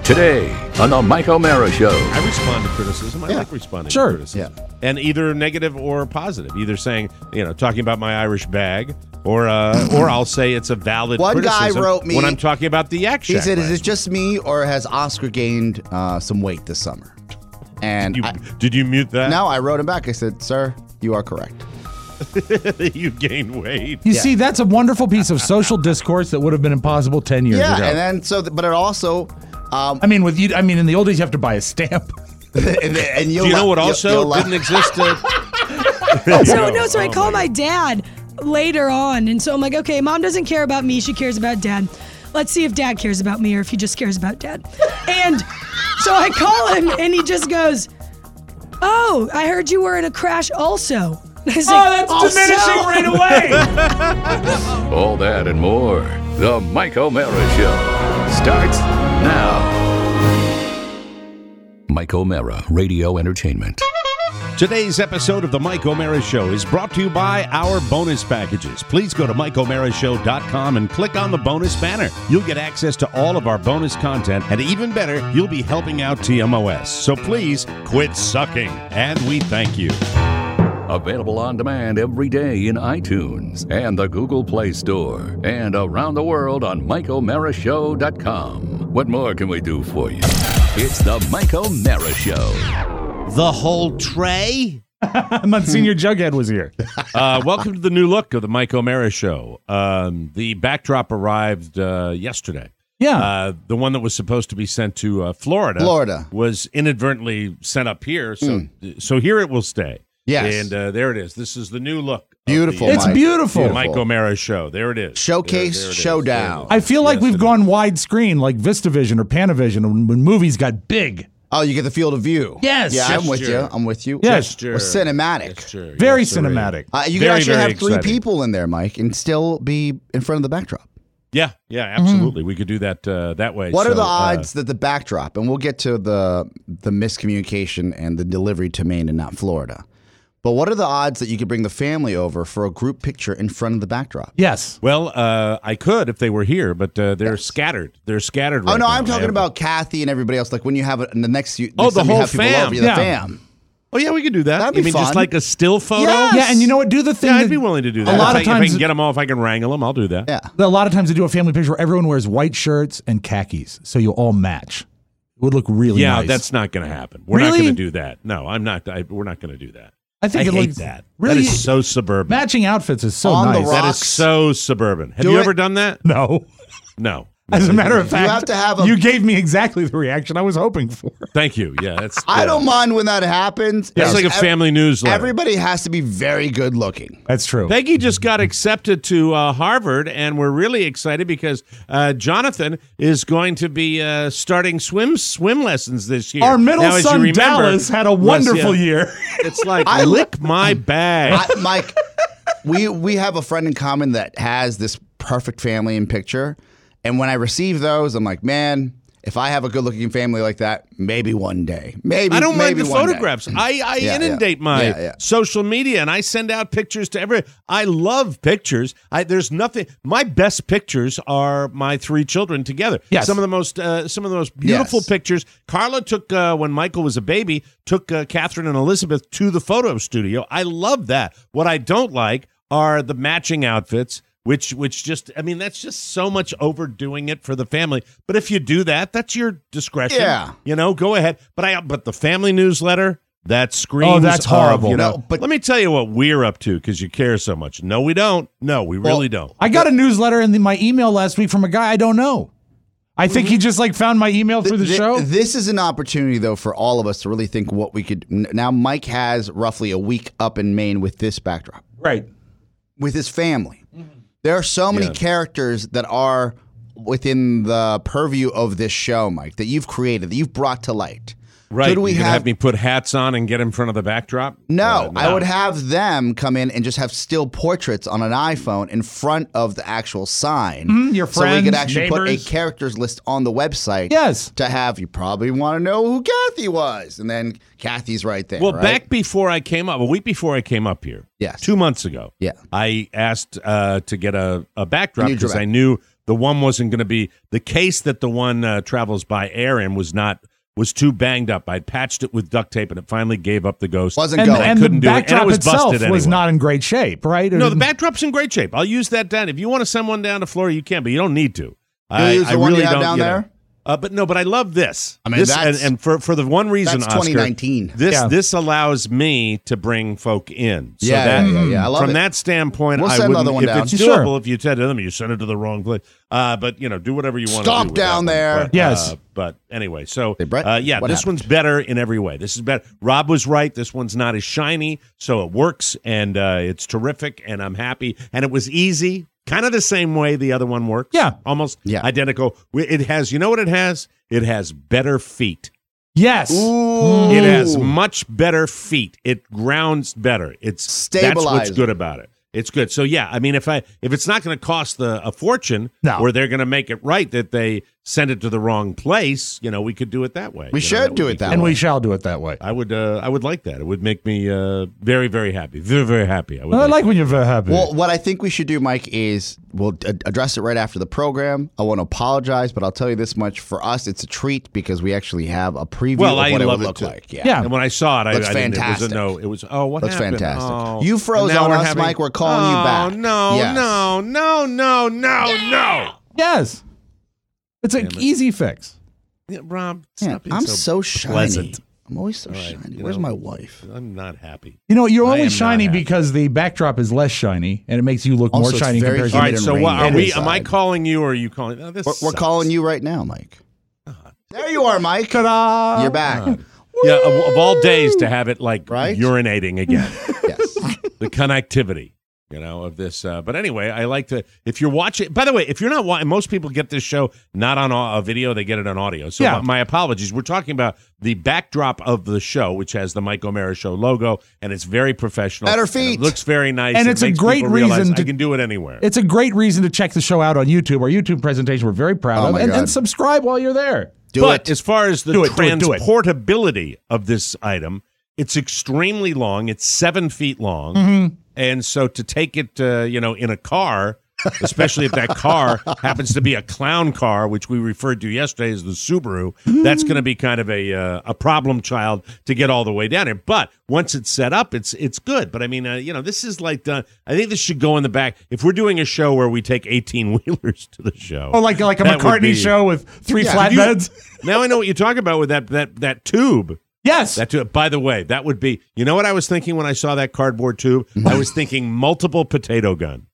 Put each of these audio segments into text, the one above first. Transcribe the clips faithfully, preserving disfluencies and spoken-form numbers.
Today on the Mike O'Mara Show. I respond to criticism. I Yeah. like responding Sure. to criticism. Yeah. And either negative or positive. Either saying, you know, talking about my Irish bag, or uh, or I'll say it's a valid One guy criticism wrote me- when I'm talking about the Yak He Shack said, "Is last it just me, or has Oscar gained uh, some weight this summer?" And You, I, did you mute that? no, I wrote him back. I said, "Sir, you are correct." You gained weight. You Yeah. see, that's a wonderful piece of social discourse that would have been impossible ten years Yeah, ago. and then so, th- but it also, um, I mean, with you, I mean, in the old days, you have to buy a stamp. and, and you'll Do you know la- what you'll- also you'll la- didn't exist? Uh, So no, so I Oh, call my my dad later on, and so I'm like, okay, mom doesn't care about me; she cares about dad. Let's see if dad cares about me or if he just cares about dad. And so I call him, and he just goes, "Oh, I heard you were in a crash also." I was like, Oh, diminishing right away. All that and more. The Mike O'Mara Show starts now. Mike O'Mara Radio Entertainment. Today's episode of the Mike O'Mara Show is brought to you by our bonus packages. Please go to mike o'mara show dot com and click on the bonus banner. You'll get access to all of our bonus content, and even better, you'll be helping out T M O S. So please quit sucking, and we thank you. Available on demand every day in iTunes and the Google Play Store, and around the world on mike o'mara show dot com. What more can we do for you? It's the Mike O'Mara Show. The whole tray? Monsignor Jughead was here. Uh, welcome to the new look of the Mike O'Mara Show. Um, the backdrop arrived uh, yesterday. Yeah. Uh, the one that was supposed to be sent to uh, Florida, Florida. was inadvertently sent up here. So, so here it will stay. Yes. And uh, there it is. This is the new look. of Beautiful, the, uh, It's Mike. beautiful. Mike O'Mara Show. There it is. Showcase, There- there it is. showdown. I feel like Yes, we've it gone widescreen, like VistaVision or Panavision, when, when movies got big. Oh, you get the field of view. Yes. Yeah, I'm with Gesture. you. I'm with you. Yes. Gesture. Or cinematic. Gesture. Very Yes, sirree. cinematic. Uh, you Very, can actually very have three exciting. people in there, Mike, and still be in front of the backdrop. Yeah, yeah, absolutely. We could do that uh, that way. What So, are the uh, odds that the backdrop, and we'll get to the the miscommunication and the delivery to Maine and not Florida, but what are the odds that you could bring the family over for a group picture in front of the backdrop? Yes. Well, uh, I could if they were here, but uh, they're scattered. They're scattered. Oh right no, now. I'm I talking have- about Kathy and everybody else. Like when you have it, and the next you, Oh, next the time you whole have people fam. over, you, the Yeah. fam. Oh yeah, we could do that. That'd you be mean just fun. like a still photo? Yes. Yeah, and you know what? Do the thing. Yeah, I'd that- be willing to do that. A lot if of I, if I times, can get them all, if I can wrangle them, I'll do that. Yeah. a lot of times they do a family picture where everyone wears white shirts and khakis, so you all match. It would look really Yeah, nice. that's not going to happen. We're not Really? going to do that. No, I'm not. I, we're not going to do that. I think I it hate looks that. really that is so suburban. matching outfits is so On the nice. rock. that is so suburban. Have Do you it. ever done that? No. No. As a matter of fact, have to have a- you gave me exactly the reaction I was hoping for. Thank you. Yeah, that's. I yeah. don't mind when that happens. It's like a Ev- family newsletter. Everybody has to be very good looking. That's true. Peggy just got accepted to uh, Harvard, and we're really excited because uh, Jonathan is going to be uh, starting swim swim lessons this year. Our middle Now, as you son remember, Dallas had a was, wonderful yeah, year. It's like I- lick my bag. I, Mike, we we have a friend in common that has this perfect family in picture, and when I receive those, I'm like, man, if I have a good-looking family like that, maybe one day, maybe I don't mind maybe the one day. photographs. I, I Yeah, inundate yeah. my Yeah, yeah. social media and I send out pictures to every. I love pictures. I there's nothing. My best pictures are my three children together. Yes. Some of the most uh, some of the most beautiful Yes. pictures. Carla took uh, when Michael was a baby. Took uh, Catherine and Elizabeth to the photo studio. I love that. What I don't like are the matching outfits. Which, which just, I mean, that's just so much overdoing it for the family. But if you do that, that's your discretion. Yeah. You know, go ahead. But I, but the family newsletter, that screams. Oh, that's of, horrible. you know, No, but- let me tell you what we're up to because you care so much. No, we don't. No, we really don't. I got a newsletter in the, my email last week from a guy I don't know. I think he just like found my email through the Th- show. This is an opportunity, though, for all of us to really think what we could. n- Now, Mike has roughly a week up in Maine with this backdrop, Right. with his family. There are so many Yeah. characters that are within the purview of this show, Mike, that you've created, that you've brought to light. Right. Could we You're gonna have, have me put hats on and get in front of the backdrop? No, Uh, I would have them come in and just have still portraits on an iPhone in front of the actual sign. Mhm, your so we could friends, actually put a neighbors. characters list on the website. Yes. To have, you probably want to know who Kathy was. And then Kathy's right there. Well, right? back before I came up, a week before I came up here, Yes. two months ago, Yeah. I asked uh, to get a, a backdrop A new because I direct. knew the one wasn't going to be the case that the one uh, travels by air in was not was too banged up. I'd patched it with duct tape, and it finally gave up the ghost. Wasn't And, going. and couldn't the do it, and backdrop it was itself busted was anyway. not in great shape, right? No, the backdrop's in great shape. I'll use that down. If you want to send one down to Florida, you can, but you don't need to. I, use the I one you really have don't, down you know. there? Uh, but no, but I love this. I mean, this, that's- and, and for for the one reason, that's Oscar, twenty nineteen. This Yeah. this allows me to bring folk in. So Yeah, that, yeah, yeah, yeah. I love from it. that standpoint, We'll I send wouldn't. another one if down. it's Sure. doable, if you said to them, you send it to the wrong place. Uh, but you know, do whatever you want. Stop to do with down that one. there. But, Yes. Uh, but anyway, so Hey, Brett, uh, yeah, what this happened? one's better in every way. This is better. Rob was right. This one's not as shiny, so it works, and uh, it's terrific, and I'm happy. And it was easy. Kind of the same way the other one works. Yeah. Almost Yeah. identical. It has, you know what it has? It has better feet. Yes. Ooh. It has much better feet. It grounds better. It's That's what's Stabilizer. good about it. It's good. So yeah, I mean, if I if it's not going to cost the a fortune, No. or they're going to make it right that they send it to the wrong place, you know, we could do it that way. We You know, should that would do be it that cool. And way. we shall do it that way. I would uh, I would like that. It would make me uh, very very happy. Very very happy. I would I like like when you're very happy. Well, what I think we should do, Mike, is we'll ad- address it right after the program. I want to apologize, but I'll tell you this much: for us, it's a treat because we actually have a preview Well, of I what it love would it look too. like. Yeah, Yeah. And when I saw it, I, Looks I didn't, it was fantastic. a no. It was oh, what Looks happened? fantastic. Oh. You froze And now on we're us, having- Mike. We're calling you Oh, back. No, Yes. no, no, no, no, no. yes. It's an easy fix. Yeah, Rob, Man, stop being I'm so, so shiny. pleasant. I'm always so right, shiny. you Where's know. my wife? I'm not happy. You know, you're I only am shiny not happy. because the backdrop is less shiny, and it makes you look Also, more it's shiny very compared All to right, and so rainy what, are we? inside. Am I calling you, or are you calling? Oh, this We're, we're sucks. calling you right now, Mike. There you are, Mike. Ta-da! You're back. Yeah, of, of all days to have it like Right? urinating again, Yes. the connectivity, you know, of this. Uh, but anyway, I like to. If you're watching, by the way, if you're not watching, most people get this show not on a, a video; they get it on audio. So Yeah. my, my apologies. We're talking about the backdrop of the show, which has the Mike O'Mara Show logo, and it's very professional. Better and feet. it looks very nice, And It it's a makes great people realize reason I to- can do it anywhere. It's a great reason to check the show out on YouTube. Our YouTube presentation we're very proud Oh of. my And, God. and subscribe while you're there. Do but it. as far as the Do it, do it, do it. transportability of this item, it's extremely long. It's seven feet long, Mm-hmm. and so to take it, uh, you know, in a car, especially if that car happens to be a clown car, which we referred to yesterday as the Subaru, that's going to be kind of a uh, a problem child to get all the way down here. But once it's set up, it's it's good. But I mean, uh, you know, this is like the, I think this should go in the back. If we're doing a show where we take eighteen wheelers to the show, Oh, like like a that would McCartney be- show with three Yeah. You- flatbeds? now I know what you're talking about with that that that tube. Yes. That tube. By the way, that would be. You know what I was thinking when I saw that cardboard tube? I was thinking multiple potato gun.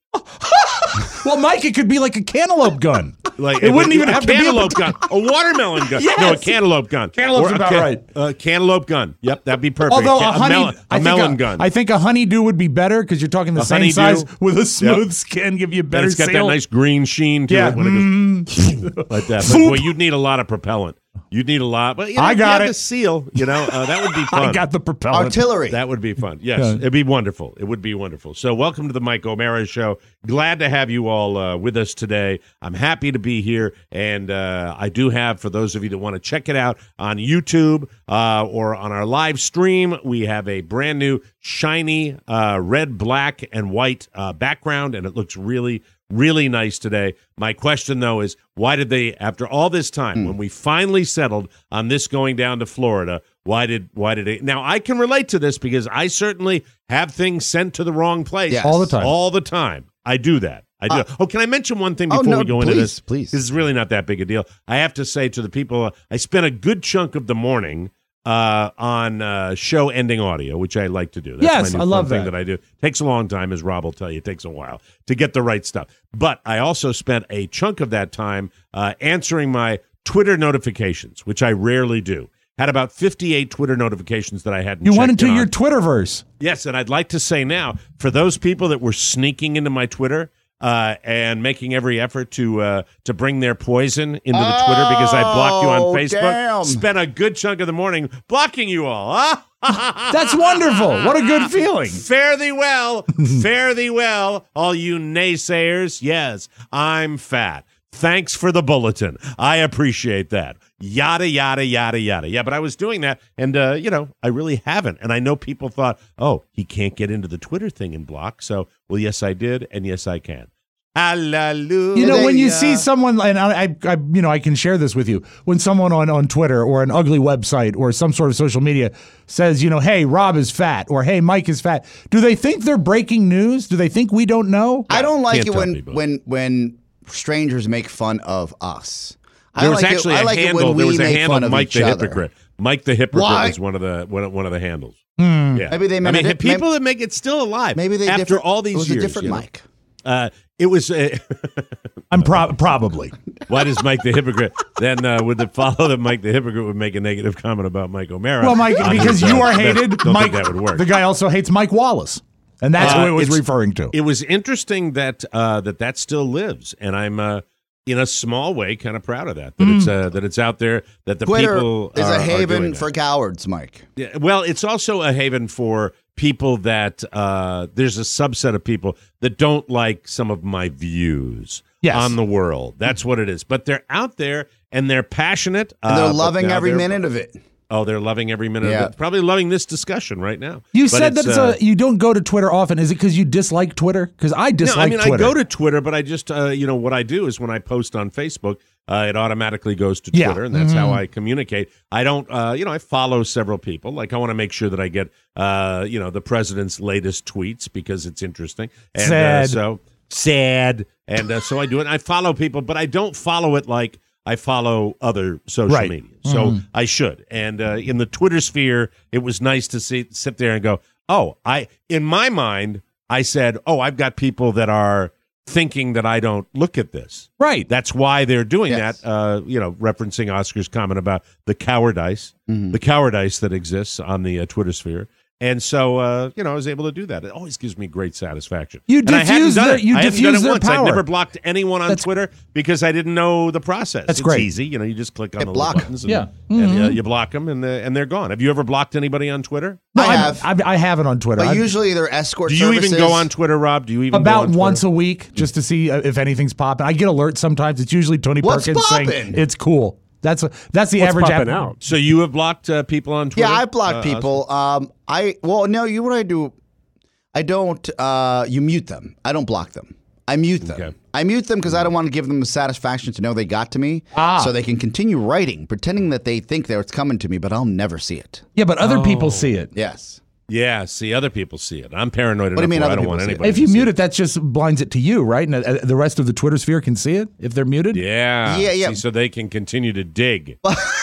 Well, Mike, it could be like a cantaloupe gun. Like It wouldn't even a have to be a cantaloupe gun, a watermelon gun. Yes. No, a cantaloupe gun. Cantaloupe's Or a about right. Uh, cantaloupe gun. Yep, that'd be perfect. Although Ca- a honey, melon, I a think melon a, gun. I think a honeydew would be better because you're talking the A same honeydew? size with a smooth Yep. skin, give you a and better it's got sail. that nice green sheen to Yeah. it when it goes like that. But boy, you'd need a lot of propellant. You'd need a lot. But you know, I if got you had it. the seal, you know, uh, that would be fun. I got the propellant. Artillery. That would be fun. Yes, Yeah. it'd be wonderful. It would be wonderful. So, welcome to the Mike O'Mara Show. Glad to have you all uh, with us today. I'm happy to be here, and uh, I do have, for those of you that want to check it out on YouTube uh, or on our live stream, we have a brand new shiny uh, red, black, and white uh, background, and it looks really, really nice today. My question, though, is why did they, after all this time, when we finally settled on this going down to Florida, why did why did it? Now, I can relate to this because I certainly have things sent to the wrong place. Yes. All the time. All the time. I do that. I do. Uh, oh, can I mention one thing oh, before no, we go into please, this? please. This is really not that big a deal. I have to say to the people, uh, I spent a good chunk of the morning uh, on uh, show ending audio, which I like to do. That's Yes, my new I love fun thing that. that I do. Takes a long time, as Rob will tell you. It takes a while to get the right stuff. But I also spent a chunk of that time uh, answering my Twitter notifications, which I rarely do. Had about fifty-eight Twitter notifications that I hadn't You went checked into in your on. Twitterverse. Yes, and I'd like to say now, for those people that were sneaking into my Twitter uh, and making every effort to uh, to bring their poison into the Twitter because I blocked you on Oh, Facebook, damn. spent a good chunk of the morning blocking you all. Huh? That's wonderful. What a good feeling. Fare thee well, fare thee well, all you naysayers. Yes, I'm fat. Thanks for the bulletin. I appreciate that. Yada, yada, yada, yada. Yeah, but I was doing that, and, uh, you know, I really haven't. And I know people thought, oh, he can't get into the Twitter thing and block. So, well, yes, I did, and yes, I can. Hallelujah. You know, when you see someone, and I, I, I, you know, I can share this with you. When someone on, on Twitter or an ugly website or some sort of social media says, you know, hey, Rob is fat or hey, Mike is fat, do they think they're breaking news? Do they think we don't know? I don't like Can't it tell when people. when when strangers make fun of us. There I was like actually it, I a like handle. It when there we was a make handle, fun of Mike each the other. Hypocrite. Mike the Hypocrite Why? was one of the one of, one of the handles. Hmm. Yeah. Maybe they meant I mean, a di- people maybe- that make it still alive. Maybe they after different, all these it was years. a different you know? Mike. Uh, it was. Uh, I'm pro- probably. why does Mike the Hypocrite then uh, would it follow that Mike the Hypocrite would make a negative comment about Mike O'Mara? Well, Mike, on because his, uh, you are that- hated. Don't Mike, think that would work. the guy also hates Mike Wallace, and that's Uh, what it was it's- referring to. It was interesting that uh, that that still lives, and I'm uh, in a small way kind of proud of that. That it's uh, that it's out there. That the Twitter people is are, a are haven doing for that. cowards, Mike. Yeah, well, it's also a haven for people that uh, there's a subset of people that don't like some of my views Yes. on the world. That's what it is. But they're out there and they're passionate. And they're uh, but loving now every they're- minute of it. Oh, they're loving every minute Yeah. of it. Probably loving this discussion right now. You But said that it's uh, a, you don't go to Twitter often. Is it because you dislike Twitter? Because I dislike no, I mean, Twitter. I go to Twitter, but I just, uh, you know, what I do is when I post on Facebook, uh, it automatically goes to Yeah. Twitter, and that's how Mm-hmm. I communicate. I don't, uh, you know, I follow several people. Like, I want to make sure that I get, uh, you know, the president's latest tweets because it's interesting. And, Sad. Uh, so sad, and uh, so I do it. I follow people, but I don't follow it like I follow other social Right. media. So I should. And uh, in the Twitter sphere, it was nice to see, sit there and go, oh, I, in my mind, I said, oh, I've got people that are thinking that I don't look at this. Right. That's why they're doing Yes. that, uh, you know, referencing Oscar's comment about the cowardice, Mm-hmm. the cowardice that exists on the uh, Twitter sphere. And so, uh, you know, I was able to do that. It always gives me great satisfaction. You And I hadn't diffuse done their- it. you I hadn't diffuse done it their once. I've power. never blocked anyone on That's- Twitter because I didn't know the process. That's it's great. easy. You know, you just click on Hit the block. little buttons and, Yeah. and uh, you block them and, uh, and they're gone. Have you ever blocked anybody on Twitter? No, I I'm- have. I've- I haven't on Twitter. But I've- usually they're escort Do you services. even go on Twitter, Rob? Do you even go about on Twitter? once a week just to see uh, if anything's popping. I get alerts sometimes. It's usually Tony What's Perkins saying poppin'? it's cool. That's a, that's the What's average popping app- out? So you have blocked uh, people on Twitter? Yeah, I block Uh, people. Um, I well, no, you what I do, I don't. Uh, you mute them. I don't block them. I mute them. Okay. I mute them because I don't want to give them the satisfaction to know they got to me, Ah. so they can continue writing, pretending that they think that it's coming to me, but I'll never see it. Yeah, but other people Oh. see it. Yes. Yeah, see, other people see it. I'm paranoid enough do you mean where I other don't want people see it? anybody If you to see mute it, that just blinds it to you, right? And uh, the rest of the Twitter sphere can see it if they're muted. Yeah. Yeah, yeah. See, so they can continue to dig.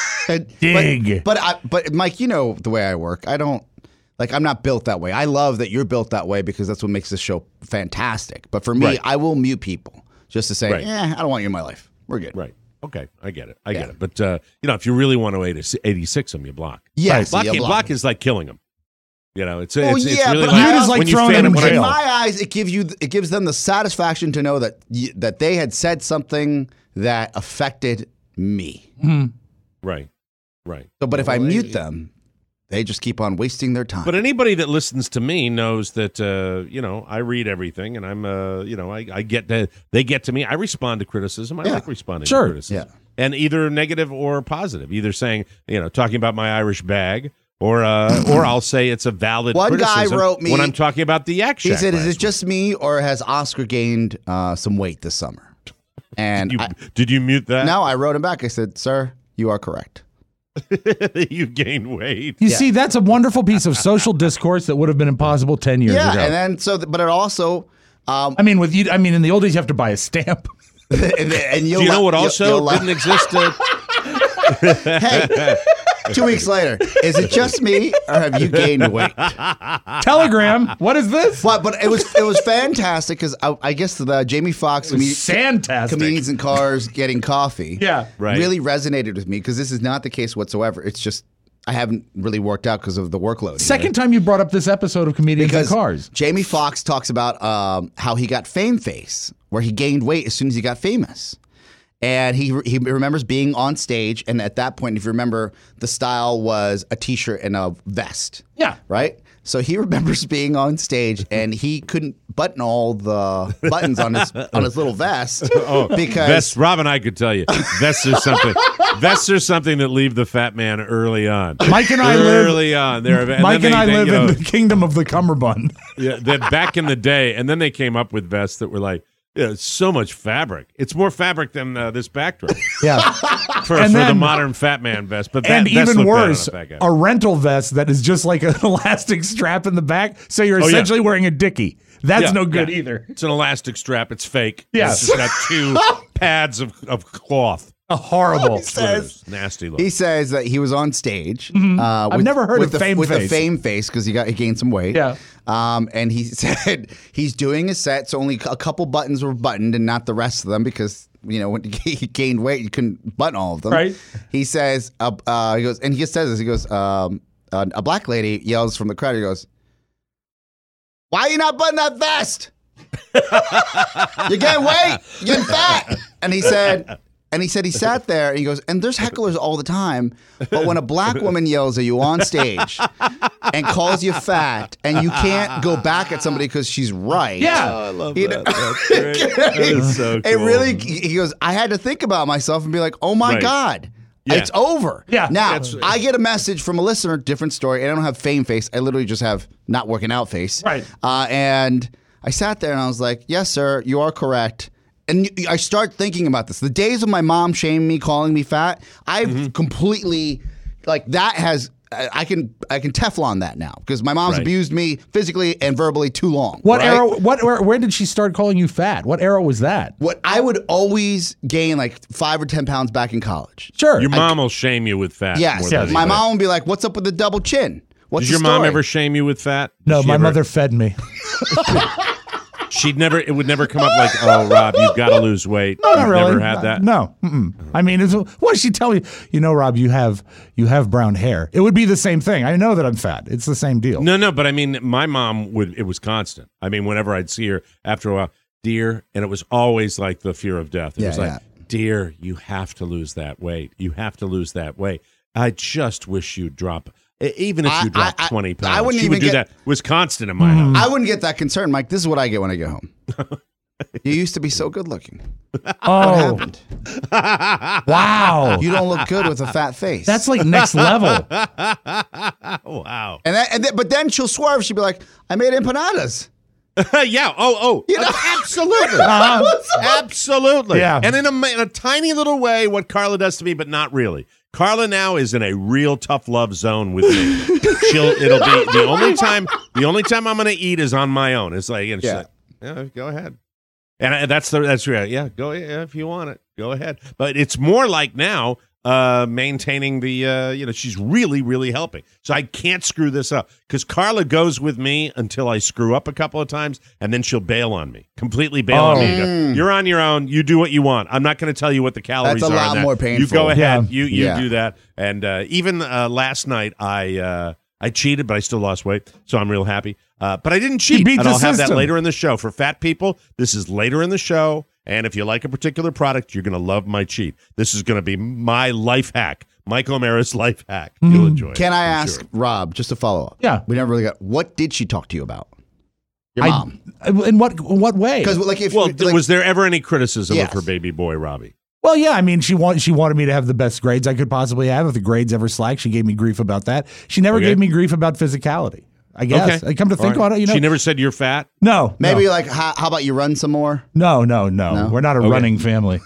Dig. But but, I, but Mike, you know the way I work. I don't like. I'm not built that way. I love that you're built that way because that's what makes this show fantastic. But for me, Right. I will mute people just to say, Right. eh, I don't want you in my life. We're good. Right. Okay, I get it. I Yeah. get it. But, uh, you know, if you really want to eighty-six them, you block. Yes, Block, yeah, block, block. is like killing them. You know, it's, Well, it's, it's yeah, really but like, mute is like when you throwing fan them in when I- In jail. my eyes, it gives you it gives them the satisfaction to know that y- that they had said something that affected me. Right. Right. So, but if I Well, mute they- them, they just keep on wasting their time. But anybody that listens to me knows that uh, you know, I read everything, and I'm uh, you know, I, I get to, they get to me. I respond to criticism. I Yeah. like responding Sure. to criticism, Yeah. and either negative or positive. Either saying, you know, talking about my Irish bag, or uh, or I'll say it's a valid. One guy criticism wrote me- when I'm talking about the Yak he Shack said, "Is last it just me, or has Oscar gained uh, some weight this summer?" And week. I, you, did you mute that? no, I wrote him back. I said, "Sir, you are correct." You gained weight. You Yeah. see, that's a wonderful piece of social discourse that would have been impossible ten years Yeah, ago. and then so, th- but it also, um, I mean, with you, I mean, in the old days, you have to buy a stamp. and, and you'll Do you know la- what you'll- also you'll la- didn't exist? Uh, Hey, two weeks later, is it just me, or have you gained weight? Telegram. What is this? But but it was it was fantastic because I, I guess the Jamie Foxx comedi- Fantastic. comedians in cars getting coffee, Yeah. Right. really resonated with me because this is not the case whatsoever. It's just I haven't really worked out because of the workload. Second time you brought up this episode of Comedians because in Cars. Jamie Foxx talks about um, how he got fame face, where he gained weight as soon as he got famous. And he he remembers being on stage, and at that point, if you remember, the style was a t-shirt and a vest. Yeah. Right? So he remembers being on stage, and he couldn't button all the buttons on his on his little vest oh, because vests. Rob and I could tell you, vests are something. Vests are something that leave the fat man early on. Mike and I live. early on. They're, and Mike then and I they- they, live you know, in the kingdom of the cummerbund. Yeah, then back in the day, and then they came up with vests that were like, Yeah, it's so much fabric. It's more fabric than uh, this backdrop Yeah. for, And for the then- modern fat man vest. But that, And vest even looked bad on worse, a fat guy. a rental vest that is just like an elastic strap in the back. So you're Oh, yeah. essentially wearing a dickie. That's Yeah, no good yeah. either. It's an elastic strap. It's fake. Yeah. It's just got two pads of, of cloth. A horrible. says- Nasty look. He says that he was on stage. Uh, I've never heard with of the, fame with the face. fame face because he got he gained some weight. Yeah. Um, and he said he's doing his set, so only a couple buttons were buttoned and not the rest of them because you know when he gained weight, you couldn't button all of them. Right. He says, uh, uh, he goes, and he just says this. He goes, um, uh, a black lady yells from the crowd. He goes, "Why are you not buttoning that vest? You're getting weight. You're getting fat." And he said. And he said he sat there and he goes, and there's hecklers all the time, but when a black woman yells at you on stage and calls you fat and you can't go back at somebody because she's right. Yeah. Oh, I love You that. know- That's great. That is so It cool. really, he goes, I had to think about myself and be like, oh my Right. God. Yeah. It's over. Yeah. Now, That's- I get a message from a listener, different story. And I don't have fame face. I literally just have not working out face. Right. Uh, and I sat there and I was like, yes, sir, you are correct. And y- I start thinking about this. The days of my mom shaming me, calling me fat, I've Mm-hmm. completely, like, that has, I I can I can Teflon that now because my mom's Right. abused me physically and verbally too long. What right? era? What? Where, where did she start calling you fat? What era was that? What I would always gain like five or ten pounds back in college. Sure. Your mom will shame you with fat. Yes, more than my anybody. mom would be like, "What's up with the double chin? What's Does the your mom story?" ever shame you with fat? no, Does she my ever- mother fed me. She'd never. It would never come up like, "Oh, Rob, you've got to lose weight." No, You've not really. Never had that. No. Mm-mm. I mean, it's, what does she tell you? You know, Rob, you have you have brown hair. It would be the same thing. I know that I'm fat. It's the same deal. No, no, but I mean, my mom would. It was constant. I mean, whenever I'd see her after a while, dear, and it was always like the fear of death. It Yeah, was like, yeah. dear, you have to lose that weight. You have to lose that weight. I just wish you'd drop, e- even if I- you drop I- I- twenty pounds. I wouldn't she would even do get- that. It was constant in my house. I wouldn't get that concerned, Mike. This is what I get when I get home. You used to be so good looking. What Oh, happened? wow. You don't look good with a fat face. That's like next level. Wow. and, that, and then, but then she'll swerve. She'll be like, "I made empanadas." yeah. Oh, oh. You know? Absolutely. Absolutely. Yeah. And in a, ma- in a tiny little way, what Carla does to me, but not really. Carla now is in a real tough love zone with me. She'll. It'll be the only time. The only time I'm going to eat is on my own. It's like, and she's Yeah. like, yeah, go ahead. And I, that's the that's right. Yeah, go yeah, if you want it, go ahead. But it's more like now uh, maintaining the. Uh, you know, she's really, really helping. So I can't screw this up because Carla goes with me until I screw up a couple of times, and then she'll bail on me, completely bail on Oh. me. and go, You're on your own. You do what you want. I'm not going to tell you what the calories That's a are. lot in that. more You painful. go ahead. Yeah. You you Yeah. do that. And uh, even uh, last night, I. Uh, I cheated, but I still lost weight, so I'm real happy. Uh, but I didn't cheat, beat and the I'll have that system. later in the show. For fat people, this is later in the show, and if you like a particular product, you're going to love my cheat. This is going to be my life hack, Mike O'Mara's life hack. You'll enjoy it. Can I I'm ask sure. Rob just to follow up? Yeah. We never really got. What did she talk to you about? Your I- mom. In what what way? Because like if Well, like, was there ever any criticism Yes. of her baby boy, Robbie? Well, yeah, I mean, she want, she wanted me to have the best grades I could possibly have. If the grades ever slacked, she gave me grief about that. She never Okay. gave me grief about physicality. I guess. Okay. I come to All think right. about it, you know. She never said you're fat? no, maybe no, like how, how about you run some more? no, no, no, No? We're not a Okay. running family.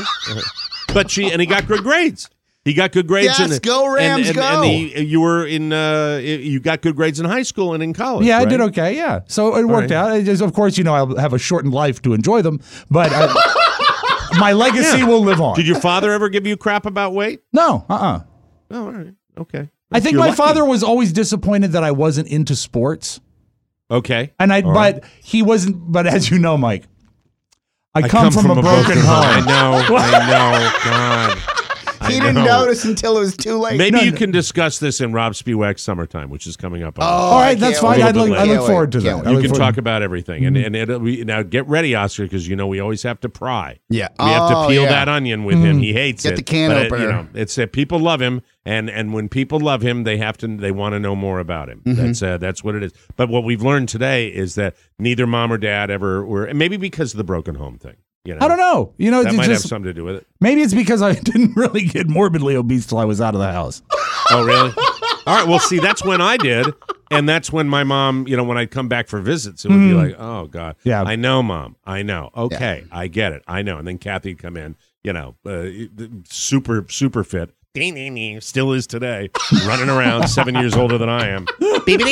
But she, and he got good grades. He got good grades. Yes, in, go Rams, and, and, go. And he, you were in, uh, you got good grades in high school and in college. Yeah, I right? did okay. Yeah, so it worked right. out. It just, of course, you know, I'll have a shortened life to enjoy them, but I, my legacy Yeah. will live on. Did your father ever give you crap about weight? No, uh, uh Oh, all right. Okay. I think You're my lucky. father was always disappointed that I wasn't into sports, Okay. and I, All but right. he wasn't. But as you know, Mike, I, come, from, a broken, home. I know. I know. God. He I didn't know. notice until it was too late. Maybe No, you no. can discuss this in Rob Spiewak's Summertime, which is coming up. On All right, that's can't fine. wait. I'd look, I Can't look wait. forward to Can't that. wait. I You look can forward- talk about everything, and and it'll be, now get ready, Oscar, because you know we always have to pry. Yeah. we have to Oh, peel yeah. that onion with him. He hates Get it. the can but it- opener. you know, it's that people love him, and and when people love him, they have to they want to know more about him. Mm-hmm. That's uh, that's what it is. But what we've learned today is that neither mom or dad ever were, and maybe because of the broken home thing. You know, I don't know. You know, That it's might just, have something to do with it. maybe it's because I didn't really get morbidly obese till I was out of the house. Oh, really? All right. Well, see, that's when I did, And that's when my mom, you know, when I'd come back for visits, it would be like, oh, God. Yeah. I know, Mom. I know. Okay. I get it. I know. And then Kathy would come in, you know, uh, super, super fit. Still is today. Running around, seven years older than I am. What we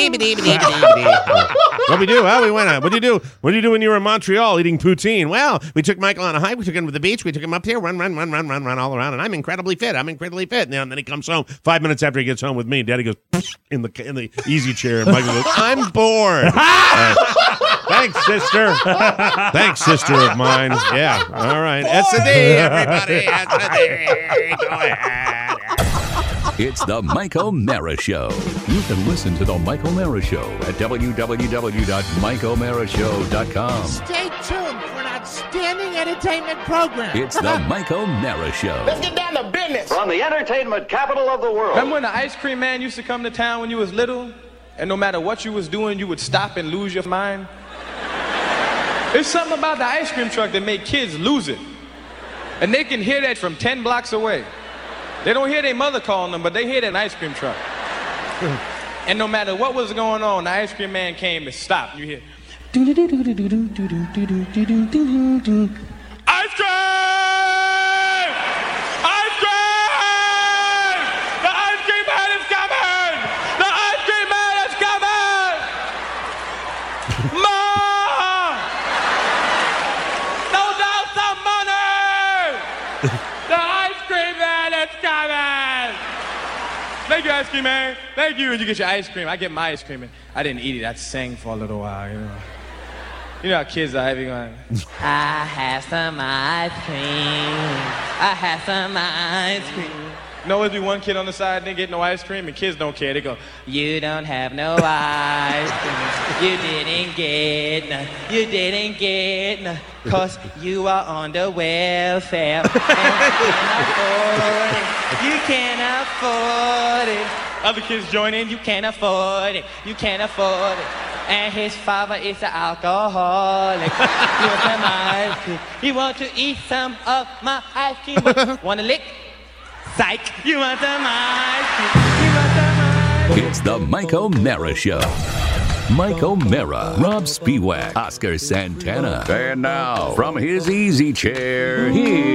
do? Well, we went out. What did you do? What did you do when you were in Montreal eating poutine? Well, we took Michael on a hike. We took him to the beach. We took him up here, run, run, run, run, run, run all around. And I'm incredibly fit. I'm incredibly fit. And then he comes home. Five minutes after he gets home with me, Daddy goes in the in the easy chair. And Michael goes, I'm bored. Uh, thanks, sister. Thanks, sister of mine. Yeah. All right. S and D, everybody. S and D. Go ahead. It's the Mike O'Mara Show. You can listen to the Mike O'Mara Show at w w w dot mike o'mara show dot com. Stay tuned for an outstanding entertainment program. It's the Mike O'Mara Show. Let's get down to business. From the entertainment capital of the world. Remember when the ice cream man used to come to town when you was little? And no matter what you was doing, you would stop and lose your mind? There's something about the ice cream truck that made kids lose it. And they can hear that from ten blocks away. They don't hear their mother calling them, but they hear that ice cream truck. And no matter what was going on, the ice cream man came and stopped. You hear, ice cream! Ice cream! The ice cream man is coming! The ice cream man is coming! Mom! No doubt some money! The ice cream man is coming! Thank you, ice cream man. Thank you. And you get your ice cream. I get my ice cream. And I didn't eat it. I sang for a little while, you know. You know how kids are having going, I have some ice cream. I have some ice cream. No, always be one kid on the side didn't get no ice cream, and kids don't care. They go, you don't have no ice cream. You didn't get none. You didn't get none. Cause you are on the welfare. And you can't afford it. You can't afford it. Other kids join in, you can't afford it. You can't afford it. And his father is an alcoholic. You want some ice cream? You want to eat some of my ice cream? Want a lick? Psych! You want some ice cream? You want some ice cream? It's the Mike O'Mara Show. Mike O'Mara, Rob Spiewak, Oscar Santana. And now, from his easy chair,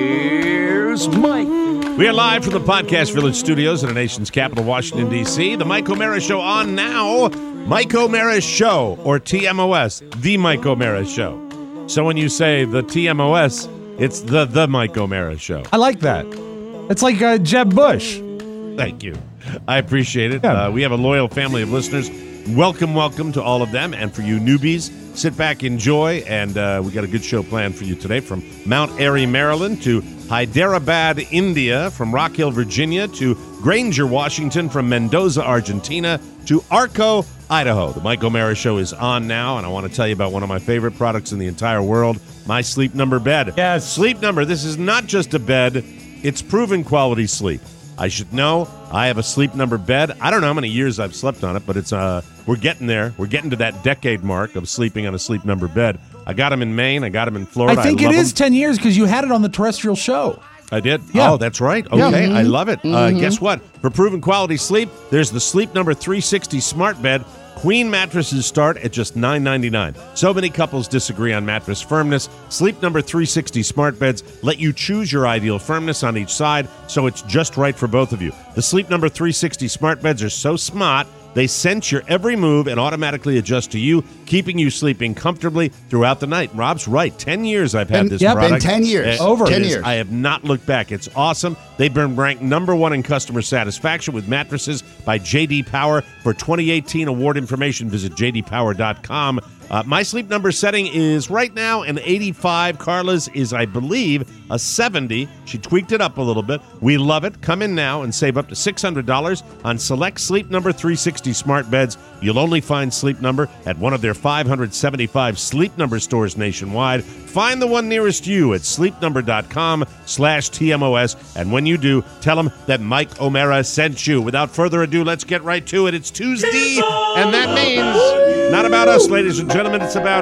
here's Mike. We are live from the Podcast Village studios in the nation's capital, Washington, D C The Mike O'Mara Show on now. Mike O'Mara Show, or T M O S, The Mike O'Mara Show. So when you say the T M O S, it's the The Mike O'Mara Show. I like that. It's like uh, Jeb Bush. Thank you. I appreciate it. Yeah. Uh, we have a loyal family of listeners. Welcome, welcome to all of them. And for you newbies, sit back, enjoy. And uh, we got a good show planned for you today. From Mount Airy, Maryland to Hyderabad, India. From Rock Hill, Virginia to Granger, Washington. From Mendoza, Argentina to Arco, Idaho. The Mike O'Mara Show is on now. And I want to tell you about one of my favorite products in the entire world, my Sleep Number bed. Yes. Sleep Number. This is not just a bed. It's proven quality sleep. I should know. I have a Sleep Number bed. I don't know how many years I've slept on it, but it's uh, we're getting there. We're getting to that decade mark of sleeping on a Sleep Number bed. I got them in Maine. I got them in Florida. I think I it love is them. ten years because you had it on the terrestrial show. I did? Yeah. Oh, that's right. Okay, Yeah. I love it. Uh, guess what? For proven quality sleep, there's the Sleep Number three sixty Smart Bed. Queen mattresses start at just nine ninety-nine. So many couples disagree on mattress firmness. Sleep Number three sixty Smart Beds let you choose your ideal firmness on each side, so it's just right for both of you. The Sleep Number three sixty Smart Beds are so smart, they sense your every move and automatically adjust to you, keeping you sleeping comfortably throughout the night. Rob's right. Ten years I've had And- this yep, product. in ten years. It Over. ten is- years. I have not looked back. It's awesome. They've been ranked number one in customer satisfaction with mattresses by J D Power. For twenty eighteen award information, visit j d power dot com. Uh, my Sleep Number setting is right now an eighty-five. Carla's is, I believe, a seventy. She tweaked it up a little bit. We love it. Come in now and save up to six hundred dollars on select Sleep Number three sixty smart beds. You'll only find Sleep Number at one of their five hundred seventy-five Sleep Number stores nationwide. Find the one nearest you at sleep number dot com slash T M O S. And when you do, tell them that Mike O'Mara sent you. Without further ado, let's get right to it. It's Tuesday, and that means not about us, ladies and gentlemen. It's about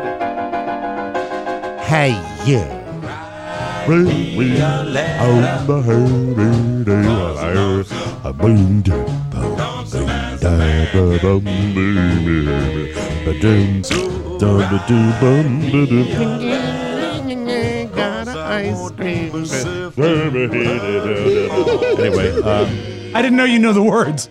Hey, yeah. Anyway, um, I didn't know you know the words.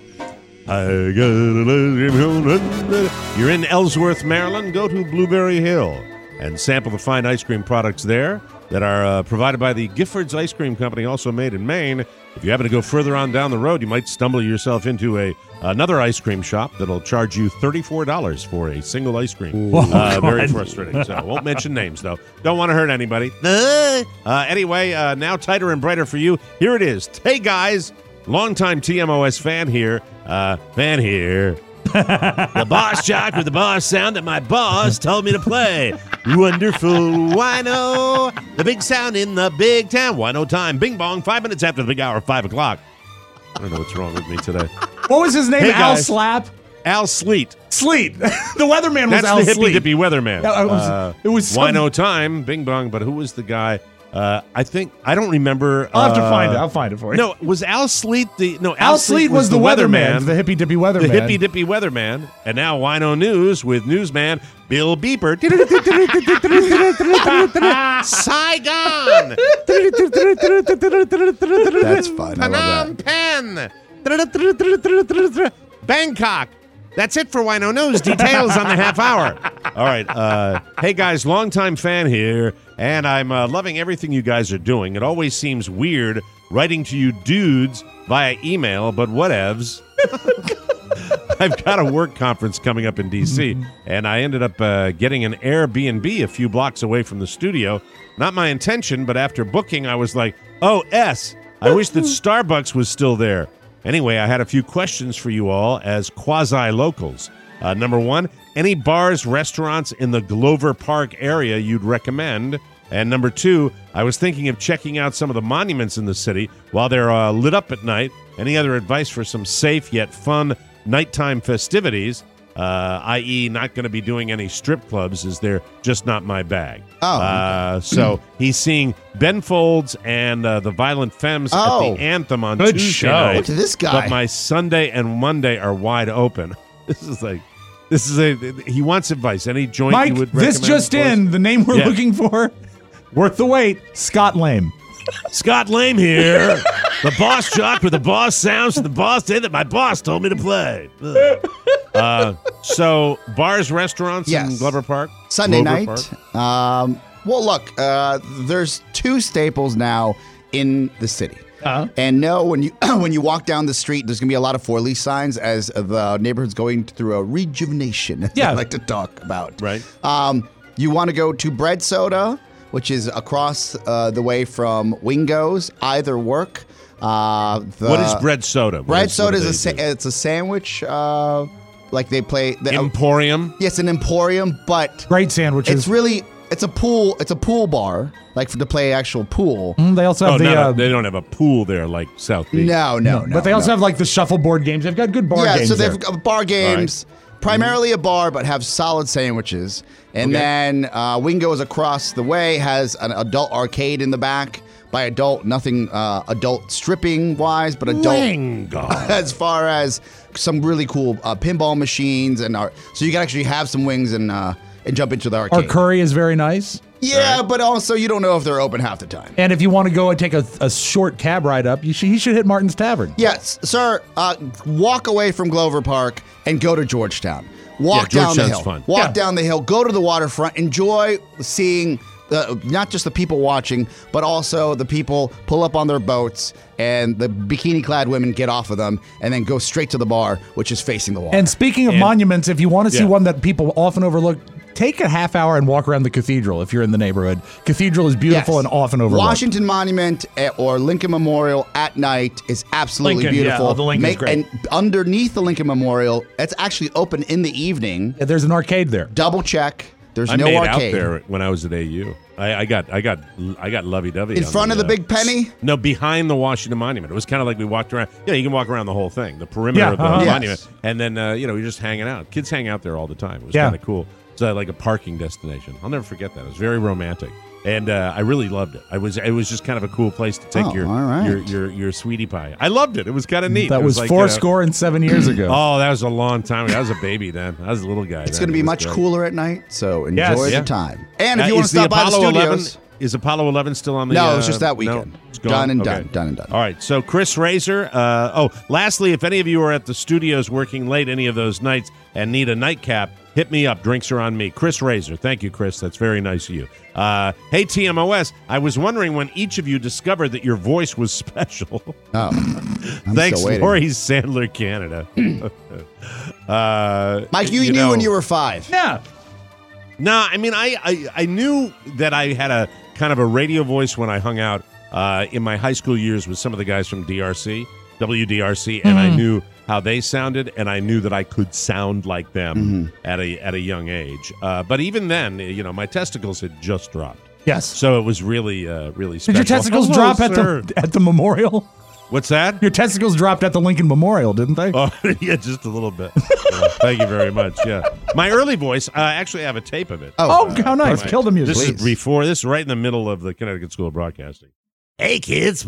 You're in Ellsworth, Maryland. Go to Blueberry Hill and sample the fine ice cream products there that are uh, provided by the Giffords Ice Cream Company, also made in Maine. If you happen to go further on down the road, you might stumble yourself into a another ice cream shop that'll charge you thirty-four dollars for a single ice cream. Oh, uh, very frustrating. So I won't mention names, though. Don't want to hurt anybody. Uh, anyway, uh, now tighter and brighter for you. Here it is. Hey, guys. Longtime T M O S fan here. Uh, fan here. The boss jock with the boss sound that my boss told me to play. Wonderful wino. The big sound in the big town. Wino time. Bing bong. Five minutes after the big hour, five o'clock. I don't know what's wrong with me today. What was his name? Hey, Al guys. Slap? Al Sleet. Sleet. The weatherman was That's Al the hippy Sleet. dippy weatherman. Yeah, it was- Uh, it was some- wino time. Bing bong. But who was the guy? Uh, I think I don't remember. I'll have to uh, find it. I'll find it for you. No, was Al Sleet the no? Al, Al Sleet was the weatherman, the hippy dippy weatherman. the hippy dippy weatherman, and now Wino News with newsman Bill Beeper. Saigon, That's fun. I love Phnom Penh, Bangkok. That's it for Wino News. Details on the half hour. All right. Uh, hey, guys, longtime fan here, and I'm uh, loving everything you guys are doing. It always seems weird writing to you dudes via email, but whatevs. I've got a work conference coming up in D C, and I ended up uh, getting an Airbnb a few blocks away from the studio. Not my intention, but after booking, I was like, oh, S, I wish that Starbucks was still there. Anyway, I had a few questions for you all as quasi-locals. Uh, number one, any bars, restaurants in the Glover Park area you'd recommend? And number two, I was thinking of checking out some of the monuments in the city while they're uh, lit up at night. Any other advice for some safe yet fun nighttime festivities, uh, that is not going to be doing any strip clubs, as they're just not my bag. Oh, Uh, so he's seeing Ben Folds and uh, the Violent Femmes Oh. at the Anthem on Good Tuesday show. night. Look at this guy. But my Sunday and Monday are wide open. This is like, this is a, he wants advice. Any joint Mike, you would this recommend, just boys? in, the name we're Yeah. looking for, worth the wait, Scott Lame. Scott Lame here. The boss jock with the boss sounds and the boss day that my boss told me to play. Ugh. Uh, so bars, restaurants in Yes. Glover Park? Sunday Glover night. Park? Um, well, look, uh, there's two staples now in the city. Uh-huh. And no, when you when you walk down the street, there's gonna be a lot of for lease signs as the neighborhood's going through a rejuvenation. As Yeah. I like to talk about. Right. Um, you want to go to Bread Soda, which is across uh, the way from Wingo's. Either work. Uh, the What is bread soda? What Bread is- what Soda do is a they sa- do? it's a sandwich. Uh, like they play. The, Emporium? yes, an emporium, but Great sandwiches. it's really it's a pool. It's a pool bar, like for, to play actual pool. Mm, they also have Oh, the. no, uh, no, they don't have a pool there like South Beach. No, no, no. but they also no. have like the shuffleboard games. They've got good bar yeah. games. So there. they've got bar games, primarily a bar, but have solid sandwiches. And Okay. then uh, Wingo's across the way has an adult arcade in the back. By adult, nothing uh, adult stripping wise, but adult Wingo. as far as some really cool uh, pinball machines and art. So you can actually have some wings and uh, and jump into the Our arcade. curry is very nice. yeah, but also you don't know if they're open half the time. And if you want to go and take a, a short cab ride up, you should, he should hit Martin's Tavern. Yes, sir. Uh, walk away from Glover Park and go to Georgetown. Walk Yeah, down the Georgetown's hill. fun. Walk Yeah. down the hill. Go to the waterfront. Enjoy seeing uh, not just the people watching, but also the people pull up on their boats and the bikini-clad women get off of them and then go straight to the bar, which is facing the water. And speaking of And- monuments, if you want to see Yeah. one that people often overlook, take a half hour and walk around the cathedral if you're in the neighborhood. Cathedral is beautiful Yes. and often overlooked. Washington Monument eh, or Lincoln Memorial at night is absolutely Lincoln, yeah. beautiful. Oh, the Lincoln's great. And underneath the Lincoln Memorial, it's actually open in the evening. Yeah, there's an arcade there. Double check. There's I no made arcade. out there when I was at A U. I, I got, I got, I got lovey-dovey In on front of the uh, Big Penny? No, behind the Washington Monument. It was kind of like we walked around. Yeah, you can walk around the whole thing, the perimeter Yeah, of the uh-huh. Yes. monument, and then uh, you know you're just hanging out. Kids hang out there all the time. It was Yeah. kind of cool. almost uh, like a parking destination. I'll never forget that. It was very romantic. And uh, I really loved it. I was it was just kind of a cool place to take Oh, your, all right. your your your sweetie pie. I loved it. It was kind of neat. That It was, like, four uh, score and seven years ago. Oh, that was a long time ago. I was a baby then. I was a little guy. It's then. going to be It was much great. cooler at night, so enjoy Yes. the Yeah. time. And if Uh, you want is to stop the by the Apollo studios, eleven, is Apollo eleven still on the? No, uh, it's just that no? weekend. It's gone? Done and Okay. done. Done and done. All right. So Chris Razor. Uh, oh, lastly, if any of you are at the studios working late any of those nights and need a nightcap, hit me up. Drinks are on me. Chris Razor. Thank you, Chris. That's very nice of you. Uh, hey, T M O S. I was wondering when each of you discovered that your voice was special. Oh, I'm Thanks, still waiting. Maurice Sandler, Canada. uh, Mike, you, knew know, when you were five. Yeah. No, I mean, I, I I knew that I had a kind of a radio voice when I hung out uh, in my high school years with some of the guys from D R C, W D R C, and I knew how they sounded, and I knew that I could sound like them Mm-hmm. at a at a young age. Uh, but even then, you know, my testicles had just dropped, Yes. so it was really uh, really special. Did your testicles Hello, drop at sir. the at the memorial? What's that? Your testicles dropped at the Lincoln Memorial, didn't they? Oh, yeah, just a little bit. Yeah, thank you very much. Yeah, my early voice. I actually have a tape of it. Oh, how nice. Right. Kill the music. This Please. is before. This is right in the middle of the Connecticut School of Broadcasting. Hey, kids.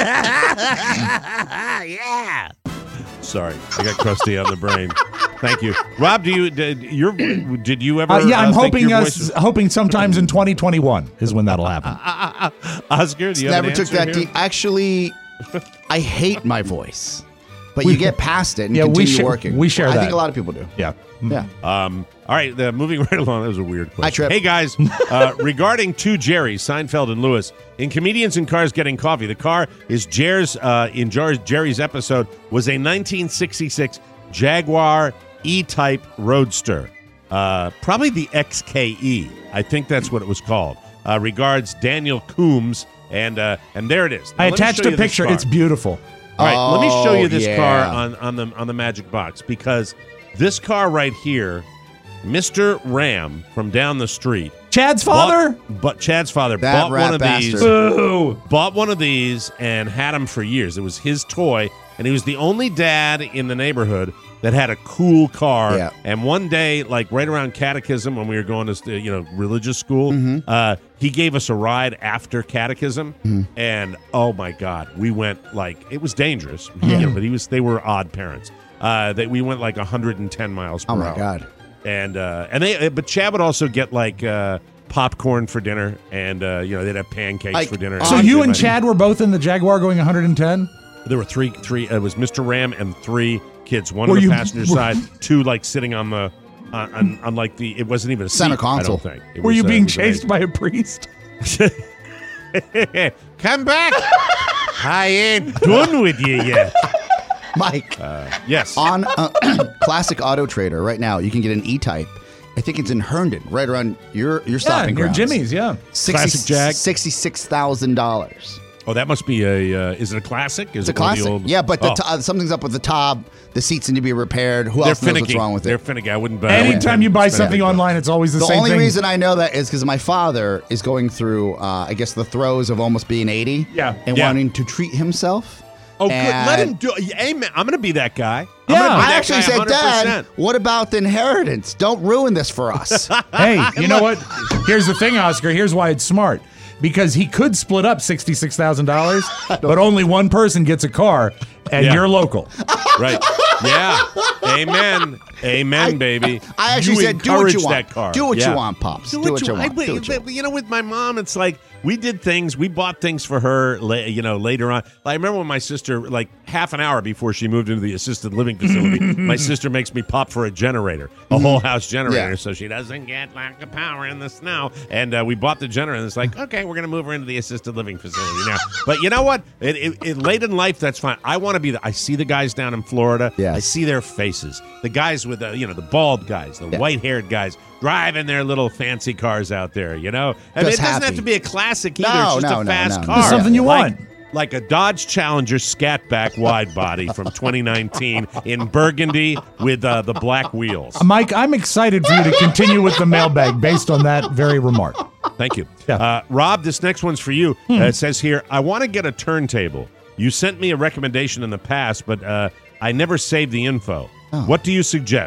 Yeah. Sorry, I got crusty on the brain. Thank you, Rob. Do you did your did you ever? Uh, yeah, I'm uh, think hoping your us voice- hoping sometimes in twenty twenty-one is when that'll happen. Oscar, do you have Never an took answer that here? deep. Actually, I hate my voice, but you get past it and Yeah, we continue share- working. we share I that. think a lot of people do. Yeah. Yeah. Um, all right, uh, moving right along. That was a weird question. Hi, Trip. Hey, guys. Uh, regarding two Jerrys, Seinfeld and Lewis, in Comedians in Cars Getting Coffee, the car is Jerry's, uh, in Jar- Jerry's episode, was a nineteen sixty-six Jaguar E-Type Roadster. Uh, probably the X K E. I think that's what it was called. Uh, regards, Daniel Coombs. And uh, and there it is. Now, I let me attached show a you this picture. car. It's beautiful. All right, let me show you Oh, this yeah. car on, on the on the Magic Box, because this car right here, Mister Ram from down the street, Chad's father? bought, but Chad's father That bought rat one of these, bastard. Boo. bought one of these, and had him for years. It was his toy, and he was the only dad in the neighborhood that had a cool car. Yeah. And one day, like right around catechism, when we were going to you know religious school, uh, he gave us a ride after catechism, and oh my God, we went like it was dangerous. You know, but he was they were odd parents. Uh, that we went like one hundred ten miles per Oh my hour. God. And uh, and they but Chad would also get like uh, popcorn for dinner, and uh, you know they'd have pancakes Like, for dinner. So On- you and Chad were both in the Jaguar going one hundred ten? There were three, three. It was Mister Ram and three kids. One Were on the you- passenger side, two like sitting on the, on, on, on like the. It wasn't even a Center seat, console. I don't think. It Were was, you uh, being it was chased by a priest? amazing. Come back! I ain't done with you yet. Mike, Yes. on uh, Classic Auto Trader right now, you can get an E-Type. I think it's in Herndon, right around your your Yeah, stopping or grounds. Jimmy's, yeah. Classic Jag. sixty-six thousand dollars. Oh, that must be a. Uh, is it a classic? Is It's a it one of classic. the old- Yeah, but the Oh, to- uh, something's up with the top. The seats need to be repaired. Who they're else knows finicky. what's wrong with They're it? finicky. I wouldn't. buy I wouldn't Anytime you buy spend something it. online, it's always the, The same only thing. reason I know that is because my father is going through, uh, I guess, the throes of almost being eighty. Yeah. And Yeah. wanting to treat himself. Oh, good. Let And- him do. Amen. I'm going to be that guy. I'm Yeah. gonna be I that actually guy said, one hundred percent. Dad, what about the inheritance? Don't ruin this for us. Hey, you know what? Here's the thing, Oscar. Here's why it's smart. Because he could split up sixty-six thousand dollars, but only one person gets a car, and Yeah. you're local. Right. Yeah. Amen. Amen, baby. I actually You said, do what encourage you want. that car. Do what Yeah. you want, Pops. Do, Do, what, you want. want. I- Do what you but, want. you know, with my mom, it's like we did things. We bought things for her. la- You know, later on. I remember when my sister, like half an hour before she moved into the assisted living facility, my sister makes me pop for a generator, a whole house generator, Yeah. so she doesn't get lack of power in the snow. And uh, we bought the generator, and it's like, okay, we're gonna move her into the assisted living facility now. But you know what? It, it, it late in life, that's fine. I want to be the. I see the guys down in Florida. Yes. I see their faces. The guys with the, you know, the bald guys, the Yeah. white-haired guys driving their little fancy cars out there. You know, I mean, it Just doesn't have happy. to be a classic either. No, it's just no, a no, fast no, car, no. Just something you like, want. like a Dodge Challenger Scatback wide body from twenty nineteen in burgundy with uh, the black wheels. Mike, I'm excited for you to continue with the mailbag based on that very remark. Thank you. Yeah. Uh, Rob, this next one's for you. Uh, it says here, I want to get a turntable. You sent me a recommendation in the past, but uh, I never saved the info. What do you suggest?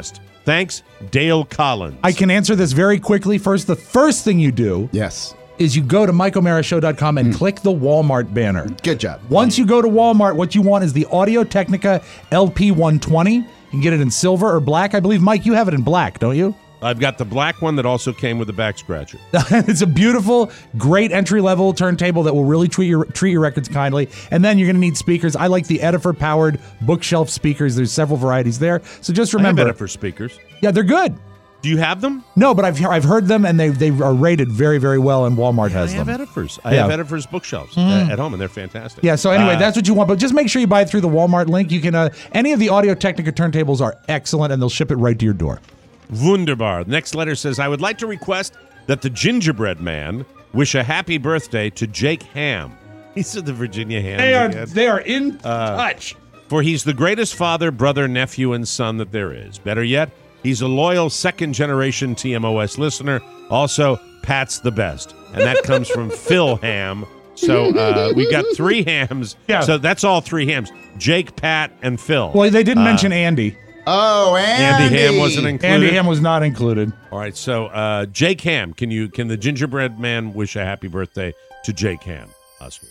Thanks, Dale Collins. I can answer this very quickly. First, the first thing you do Yes. is you go to mike o'mara show dot com and click the Walmart banner. Good job. Once you go to Walmart, what you want is the Audio Technica L P one twenty. You can get it in silver or black. I believe, Mike, you have it in black, don't you? I've got the black one that also came with the back scratcher. It's a beautiful, great entry-level turntable that will really treat your treat your records kindly. And then you're going to need speakers. I like the Edifer-powered bookshelf speakers. There's several varieties there. So just remember. I have Edifer speakers. Yeah, they're good. Do you have them? No, but I've I've heard them, and they they are rated very, very well, and Walmart Yeah, has I have them. Edifers. I Yeah. have Edifers bookshelves uh, at home, and they're fantastic. Yeah, so anyway, Uh, that's what you want. But just make sure you buy it through the Walmart link. You can uh, any of the Audio Technica turntables are excellent, and they'll ship it right to your door. Wunderbar. The next letter says, I would like to request that the gingerbread man wish a happy birthday to Jake Ham. He said the Virginia Ham. They are again. they are in Uh, touch. For he's the greatest father, brother, nephew, and son that there is. Better yet, he's a loyal second-generation T M O S listener. Also, Pat's the best. And that comes from Phil Ham. So uh, we got three hams. Yeah. So that's all three hams. Jake, Pat, and Phil. Well, they didn't Uh, mention Andy. Oh, Andy. Andy Ham wasn't included. Andy Ham was not included. All right, so uh, Jake Ham, can you can the gingerbread man wish a happy birthday to Jake Ham, Oscar?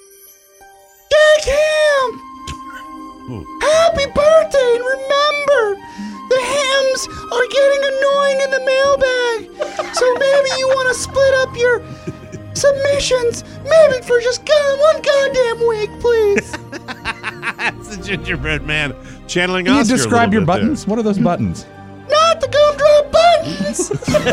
Jake Ham! Ooh. Happy birthday, and remember, the hams are getting annoying in the mailbag. So maybe you want to split up your submissions, maybe for just god- one goddamn week, please. That's the gingerbread man channeling Can you Oscar a describe little your bit there. buttons? What are those buttons? Not the gumdrop buttons.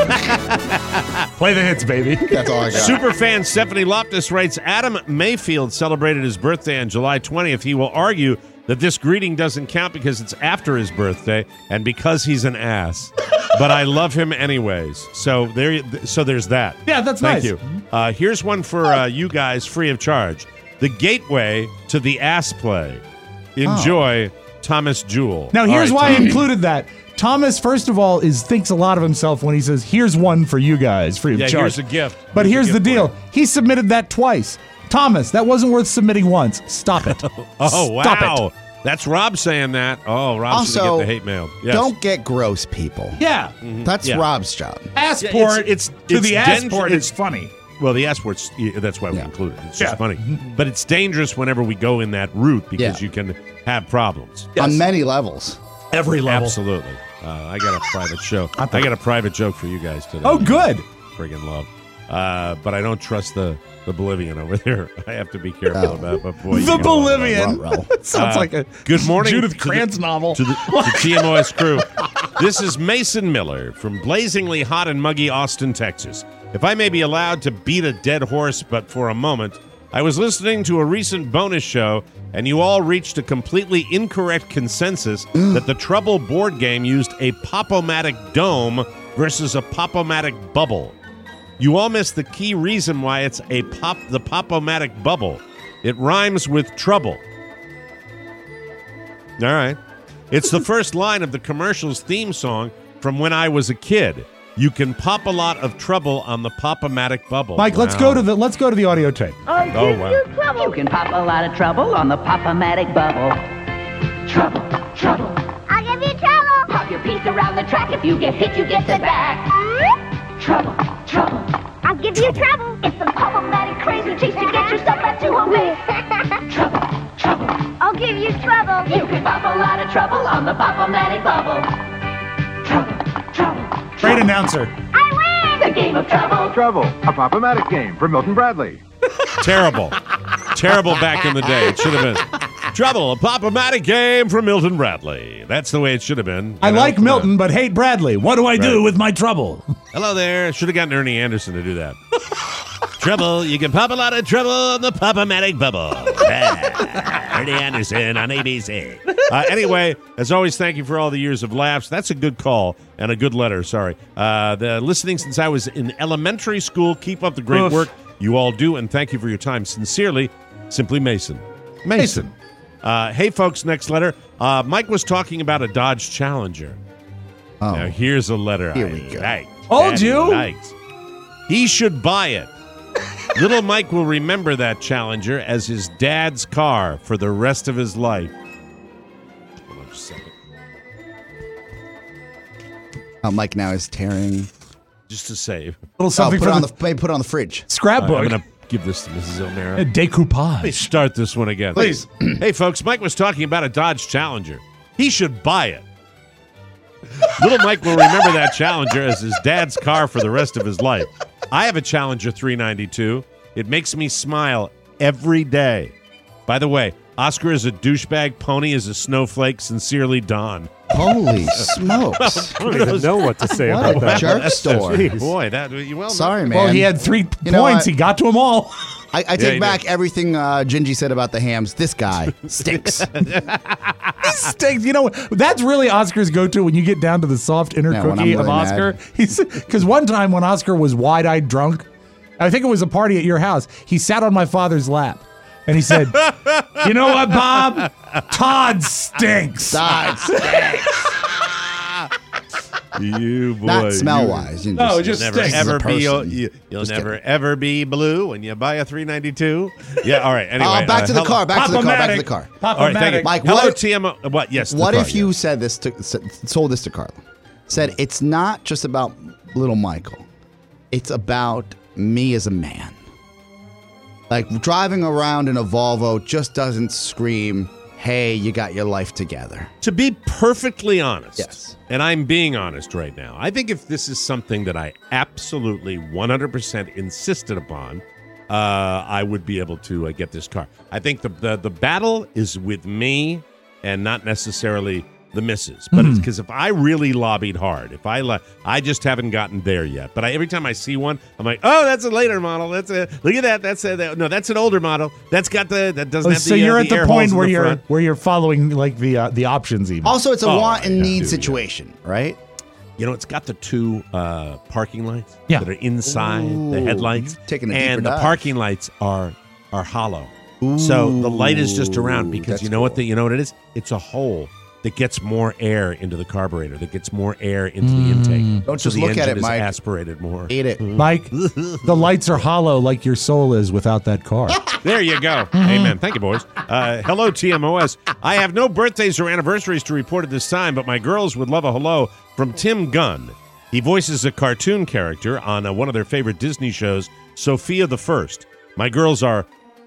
Play the hits, baby. That's all I got. Superfan Stephanie Loftus writes, Adam Mayfield celebrated his birthday on July twentieth. He will argue that this greeting doesn't count because it's after his birthday and because he's an ass. But I love him anyways. So there, so there's that. Yeah, that's Thank nice. you. Uh, here's one for uh, you guys, free of charge. The gateway to the ass play. Enjoy, Thomas Jewell. Now, here's All right, why I Tommy. included that. Thomas, first of all, is thinks a lot of himself when he says, "Here's one for you guys, free of Yeah, charge." here's a gift. But Here's here's a the gift for deal: he submitted that twice. Thomas, that wasn't worth submitting once. Stop it. Oh, wow. Stop it. That's Rob saying that. Oh, Rob's going Also, to get the hate mail. Yes. don't get gross, people. Yeah, That's Yeah. Rob's job. assport. it's- it's- to it's the den- assport. it's- It's funny. Well, the S-word's, yeah, that's why we Yeah. include it. It's just Yeah. funny. But it's dangerous whenever we go in that route because Yeah. you can have problems. On many levels. Every level. Absolutely. Uh, I got a private show. I I thought- got a private joke for you guys today. Oh, good. Friggin' love. Uh, but I don't trust the, the Bolivian over there. I have to be careful Oh. about but boy, you The know, Bolivian. Ruh-roh. Sounds Uh, like a good morning Judith to the- Krantz novel. to the, to T M O S crew. This is Mason Miller from blazingly hot and muggy Austin, Texas. If I may be allowed to beat a dead horse, but for a moment, I was listening to a recent bonus show, and you all reached a completely incorrect consensus that the Trouble board game used a Pop-O-Matic dome versus a Pop-O-Matic bubble. You all missed the key reason why it's a pop the Pop-O-Matic bubble. It rhymes with trouble. All right. It's the first line of the commercial's theme song from when I was a kid. You can pop a lot of trouble on the Pop-O-Matic bubble. Mike, let's Wow. go to the let's go to the audio tape. Oh, wow. You can pop a lot of trouble on the Pop-O-Matic bubble. Trouble, trouble. I'll give you trouble. Pop your piece around the track. If you get hit, you get it back. Trouble, trouble. I'll give you trouble. It's the Pop-O-Matic crazy chase to get yourself back to home base. Trouble, trouble. I'll give you trouble. You can pop a lot of trouble on the Pop-O-Matic bubble. Trouble, trouble. Great announcer. I win. The game of trouble. Trouble, a Pop-O-Matic game from Milton Bradley. Terrible. Terrible back in the day. It should have been Trouble, a Pop-O-Matic game from Milton Bradley. That's the way it should have been. I You know, like come on. Milton, but hate Bradley. What do I do Right. with my trouble? Hello there. Should have gotten Ernie Anderson to do that. Trouble, you can pop a lot of trouble on the Pop-O-Matic bubble. Ah, Ernie Anderson on A B C. Uh, anyway, as always, thank you for all the years of laughs. That's a good call and a good letter. Sorry. Uh, the listening since I was in elementary school. Keep up the great Oof. work you all do, and thank you for your time. Sincerely, Simply Mason. Mason. Uh, hey, folks, next letter. Uh, Mike was talking about a Dodge Challenger. Oh. Now, here's a letter Here I we go. like. Told that he you. likes. He should buy it. Little Mike will remember that Challenger as his dad's car for the rest of his life. Hold on just a second. Uh, Mike now is tearing. Just to save. little Oh, something put for it on the, the maybe put it on the fridge. scrapbook. I'm going to give this to Missus O'Mara. A decoupage. Let me start this one again. Please. Hey, folks, Mike was talking about a Dodge Challenger. He should buy it. Little Mike will remember that Challenger as his dad's car for the rest of his life. I have a Challenger three ninety-two. It makes me smile every day. By the way, Oscar is a douchebag. Pony is a snowflake. Sincerely, Don. Holy smokes! I don't even know what to say What about a that. jerk store. Jeez. Boy, that you well. Sorry, man. Well, he had three You know points. what? He got to them all. I, I Yeah, take he back did. everything uh, Gingy said about the hams. This guy stinks. Stinks. You know, that's really Oscar's go-to when you get down to the soft inner Yeah, when cookie I'm of really Oscar. mad. He's because one time when Oscar was wide-eyed drunk, I think it was a party at your house. He sat on my father's lap and he said, "You know what, Bob? Todd stinks." Todd stinks. You boy. Not smell you- wise. You No, just, just Never stinks. ever as a be person. you, you'll Just never kidding. ever be blue when you buy a three ninety-two. Yeah, all right. Anyway, Uh, back uh, to the hello- car. Back to the car. Back to the car. All right, thank you. Mike, Hello, what- T M O. What? Yes. the What car, if you yeah. said this to said, sold this to Carla? Said it's not just about little Michael. It's about me as a man. Like driving around in a Volvo just doesn't scream, "Hey, you got your life together." To be perfectly honest, Yes. and I'm being honest right now, I think if this is something that I absolutely one hundred percent insisted upon, uh, I would be able to uh, get this car. I think the, the the battle is with me and not necessarily the missus. But it's because if I really lobbied hard, if I li- I just haven't gotten there yet. But I, every time I see one, I'm like, oh, that's a later model. That's a look at that. That's a that, no, that's an older model. That's got the that doesn't Oh, have so the. you're uh, at the the air point holes in where the you're front. where you're following like the uh, the options even. Also, it's a Oh, want and yeah, need dude, situation, right? You know, it's got the two uh, parking lights Yeah. that are inside the Ooh, headlights, you've taken a and deeper the dive. parking lights are are hollow. So the light is just around Ooh, because that's you know what cool. the you know what it is? It's a hole that gets more air into the carburetor, that gets more air into the intake. Don't so just the look at engine it, is Mike. aspirated more. Eat it. Mike, the lights are hollow like your soul is without that car. There you go. Amen. Thank you, boys. Uh, hello, T M O S. I have no birthdays or anniversaries to report at this time, but my girls would love a hello from Tim Gunn. He voices a cartoon character on uh, one of their favorite Disney shows, Sophia the First. My girls are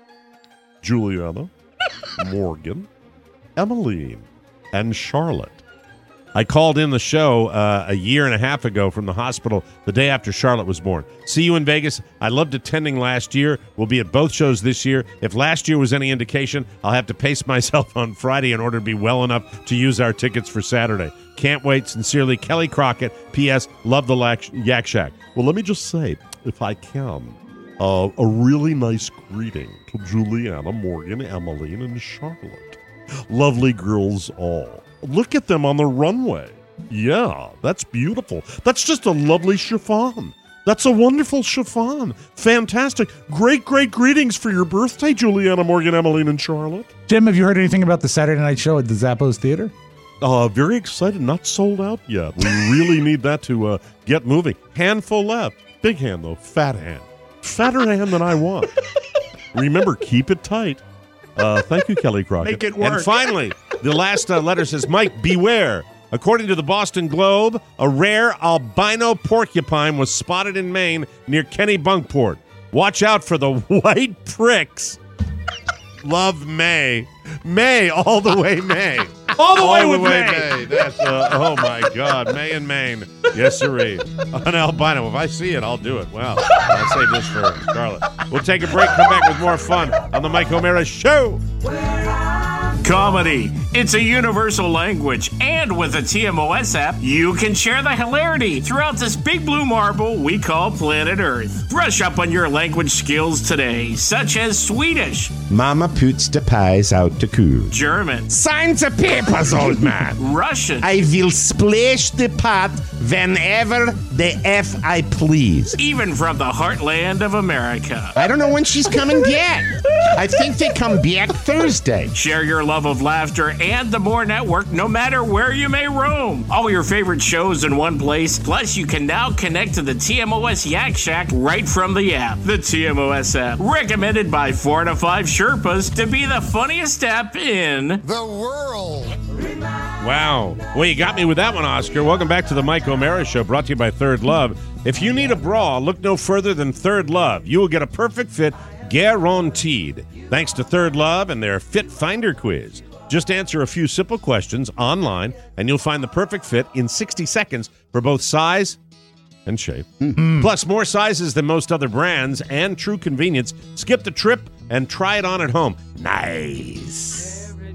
Juliana, Morgan, Emmeline, and Charlotte. I called in the show uh, a year and a half ago from the hospital the day after Charlotte was born. See you in Vegas. I loved attending last year. We'll be at both shows this year. If last year was any indication, I'll have to pace myself on Friday in order to be well enough to use our tickets for Saturday. Can't wait. Sincerely, Kelly Crockett. P S. Love the Lack- Yak Shack. Well, let me just say, if I can, uh, a really nice greeting to Juliana, Morgan, Emmeline, and Charlotte. Lovely girls all. Look at them on the runway. Yeah, that's beautiful. That's just a lovely chiffon. That's a wonderful chiffon. Fantastic. Great, great greetings for your birthday, Juliana, Morgan, Emmeline, and Charlotte. Jim, have you heard anything about the Saturday night show at the Zappos Theater? Uh, very excited. Not sold out yet. We really need that to uh, get moving. Handful left. Big hand, though. Fat hand. Fatter hand than I want. Remember, keep it tight. Uh, thank you, Kelly Crockett. Make it work. And finally, the last uh, letter says, Mike, beware. According to the Boston Globe, a rare albino porcupine was spotted in Maine near Kennebunkport. Watch out for the white pricks. Love May. May, all the way May. All the way all with the way May. May. That's, uh, oh, my God. May and Maine. Yes, sirree. An albino. If I see it, I'll do it. Wow. I'll save this for Charlotte. We'll take a break, come back with more fun on the Mike O'Mara Show. Comedy. It's a universal language, and with the T M O S app, you can share the hilarity throughout this big blue marble we call planet Earth. Brush up on your language skills today, such as Swedish, Mama puts the pies out to cool. German, Sign the papers, old man. Russian, I will splash the pot whenever the F I please. even from the heartland of America. I don't know when she's coming back. I think they come back Thursday. Share your love of laughter and the More Network no matter where you may roam. All your favorite shows in one place. Plus, you can now connect to the T M O S Yak Shack right from the app. The T M O S app, recommended by four to five Sherpas to be the funniest app in the world. Wow. Well, you got me with that one, Oscar. Welcome back to the Mike O'Mara Show, brought to you by Third Love. If you need a bra, look no further than Third Love. You will get a perfect fit guaranteed. Thanks to Third Love and their Fit Finder quiz. Just answer a few simple questions online, and you'll find the perfect fit in sixty seconds for both size and shape. Mm-hmm. Plus, more sizes than most other brands and true convenience. Skip the trip and try it on at home. Nice.